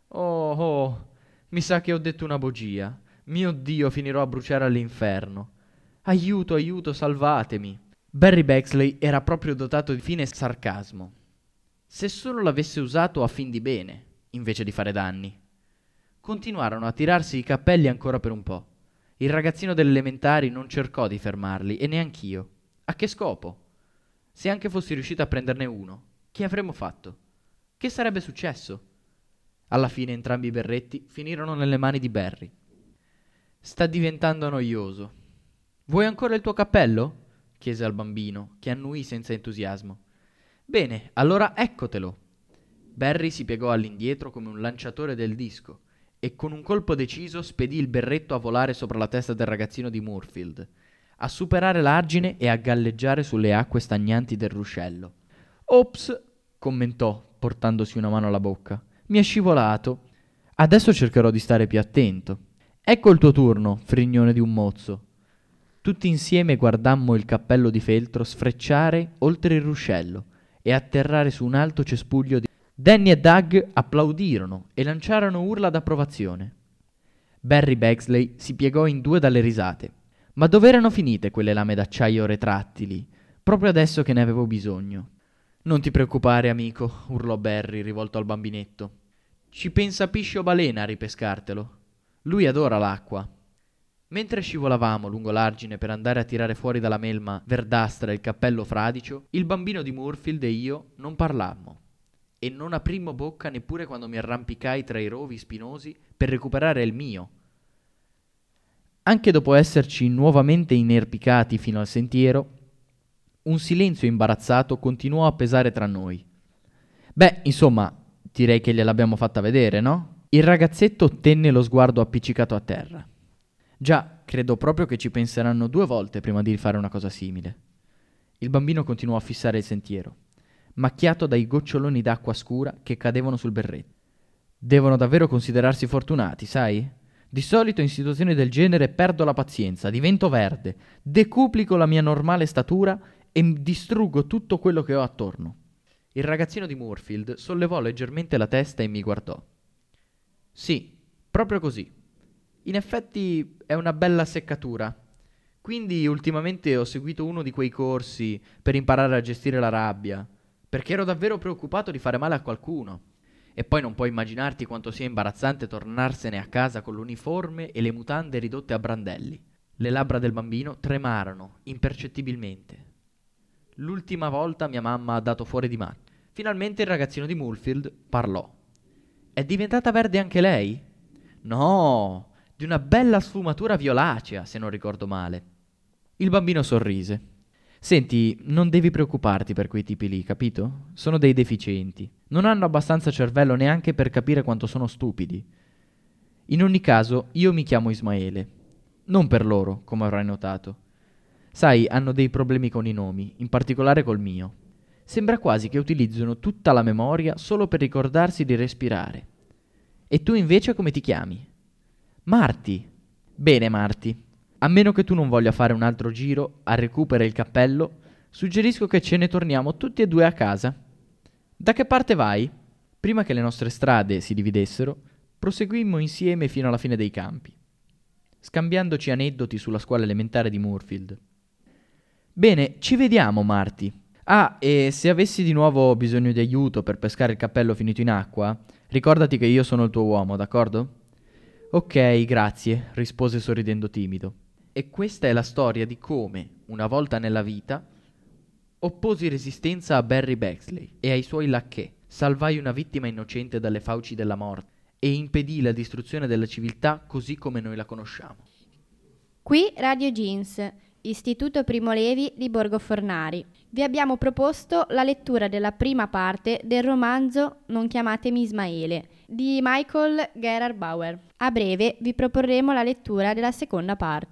Oh, mi sa che ho detto una bugia. Mio Dio, finirò a bruciare all'inferno. Aiuto, aiuto, salvatemi. Barry Bexley era proprio dotato di fine sarcasmo. Se solo l'avesse usato a fin di bene, invece di fare danni. Continuarono a tirarsi i cappelli ancora per un po'. Il ragazzino delle elementari non cercò di fermarli, e neanch'io. A che scopo? Se anche fossi riuscito a prenderne uno, che avremmo fatto? Che sarebbe successo? Alla fine entrambi i berretti finirono nelle mani di Barry. Sta diventando noioso. Vuoi ancora il tuo cappello? Chiese al bambino, che annuì senza entusiasmo. Bene, allora eccotelo. Barry si piegò all'indietro come un lanciatore del disco e con un colpo deciso spedì il berretto a volare sopra la testa del ragazzino di Moorfield, a superare l'argine e a galleggiare sulle acque stagnanti del ruscello. Ops, commentò, portandosi una mano alla bocca. Mi è scivolato. Adesso cercherò di stare più attento. Ecco il tuo turno, frignone di un mozzo. Tutti insieme guardammo il cappello di feltro sfrecciare oltre il ruscello e atterrare su un alto cespuglio di... Danny e Doug applaudirono e lanciarono urla d'approvazione. Barry Bexley si piegò in due dalle risate. Ma dove erano finite quelle lame d'acciaio retrattili? Proprio adesso che ne avevo bisogno. Non ti preoccupare, amico, urlò Barry rivolto al bambinetto. Ci pensa Piscio Balena a ripescartelo. Lui adora l'acqua. Mentre scivolavamo lungo l'argine per andare a tirare fuori dalla melma verdastra il cappello fradicio, il bambino di Moorfield e io non parlammo. E non aprimmo bocca neppure quando mi arrampicai tra i rovi spinosi per recuperare il mio. Anche dopo esserci nuovamente inerpicati fino al sentiero, un silenzio imbarazzato continuò a pesare tra noi. Beh, insomma, direi che gliel'abbiamo fatta vedere, no? Il ragazzetto tenne lo sguardo appiccicato a terra. Già, credo proprio che ci penseranno 2 volte prima di fare una cosa simile. Il bambino continuò a fissare il sentiero, macchiato dai goccioloni d'acqua scura che cadevano sul berretto. Devono davvero considerarsi fortunati, sai? Di solito in situazioni del genere perdo la pazienza, divento verde, decuplico la mia normale statura e distruggo tutto quello che ho attorno. Il ragazzino di Moorfield sollevò leggermente la testa e mi guardò. Sì, Proprio così. In effetti è una bella seccatura. Quindi ultimamente ho seguito uno di quei corsi per imparare a gestire la rabbia, perché ero davvero preoccupato di fare male a qualcuno. E poi non puoi immaginarti quanto sia imbarazzante tornarsene a casa con l'uniforme e le mutande ridotte a brandelli. Le labbra del bambino tremarono impercettibilmente. L'ultima volta mia mamma ha dato fuori di matto. Finalmente il ragazzino di Moorfield parlò. È diventata verde anche lei? No, di una bella sfumatura violacea, se non ricordo male. Il bambino sorrise. Senti, non devi preoccuparti per quei tipi lì, capito? Sono dei deficienti. Non hanno abbastanza cervello neanche per capire quanto sono stupidi. In ogni caso, io mi chiamo Ismaele. Non per loro, come avrai notato. Sai, hanno dei problemi con i nomi, in particolare col mio. Sembra quasi che utilizzino tutta la memoria solo per ricordarsi di respirare. E tu invece come ti chiami? Marty. Bene, Marty. A meno che tu non voglia fare un altro giro a recupera il cappello, suggerisco che ce ne torniamo tutti e due a casa. Da che parte vai? Prima che le nostre strade si dividessero, proseguimmo insieme fino alla fine dei campi, scambiandoci aneddoti sulla scuola elementare di Moorfield. Bene, ci vediamo, Marty. Ah, e se avessi di nuovo bisogno di aiuto per pescare il cappello finito in acqua, ricordati che io sono il tuo uomo, d'accordo? Ok, grazie, rispose sorridendo timido. E questa è la storia di come, una volta nella vita, opposi resistenza a Barry Bexley e ai suoi lacchè, salvai una vittima innocente dalle fauci della morte e impedì la distruzione della civiltà così come noi la conosciamo. Qui Radio Jeans, Istituto Primo Levi di Borgo Fornari. Vi abbiamo proposto la lettura della prima parte del romanzo Non chiamatemi Ismaele di Michael Gerard Bauer. A breve vi proporremo la lettura della seconda parte.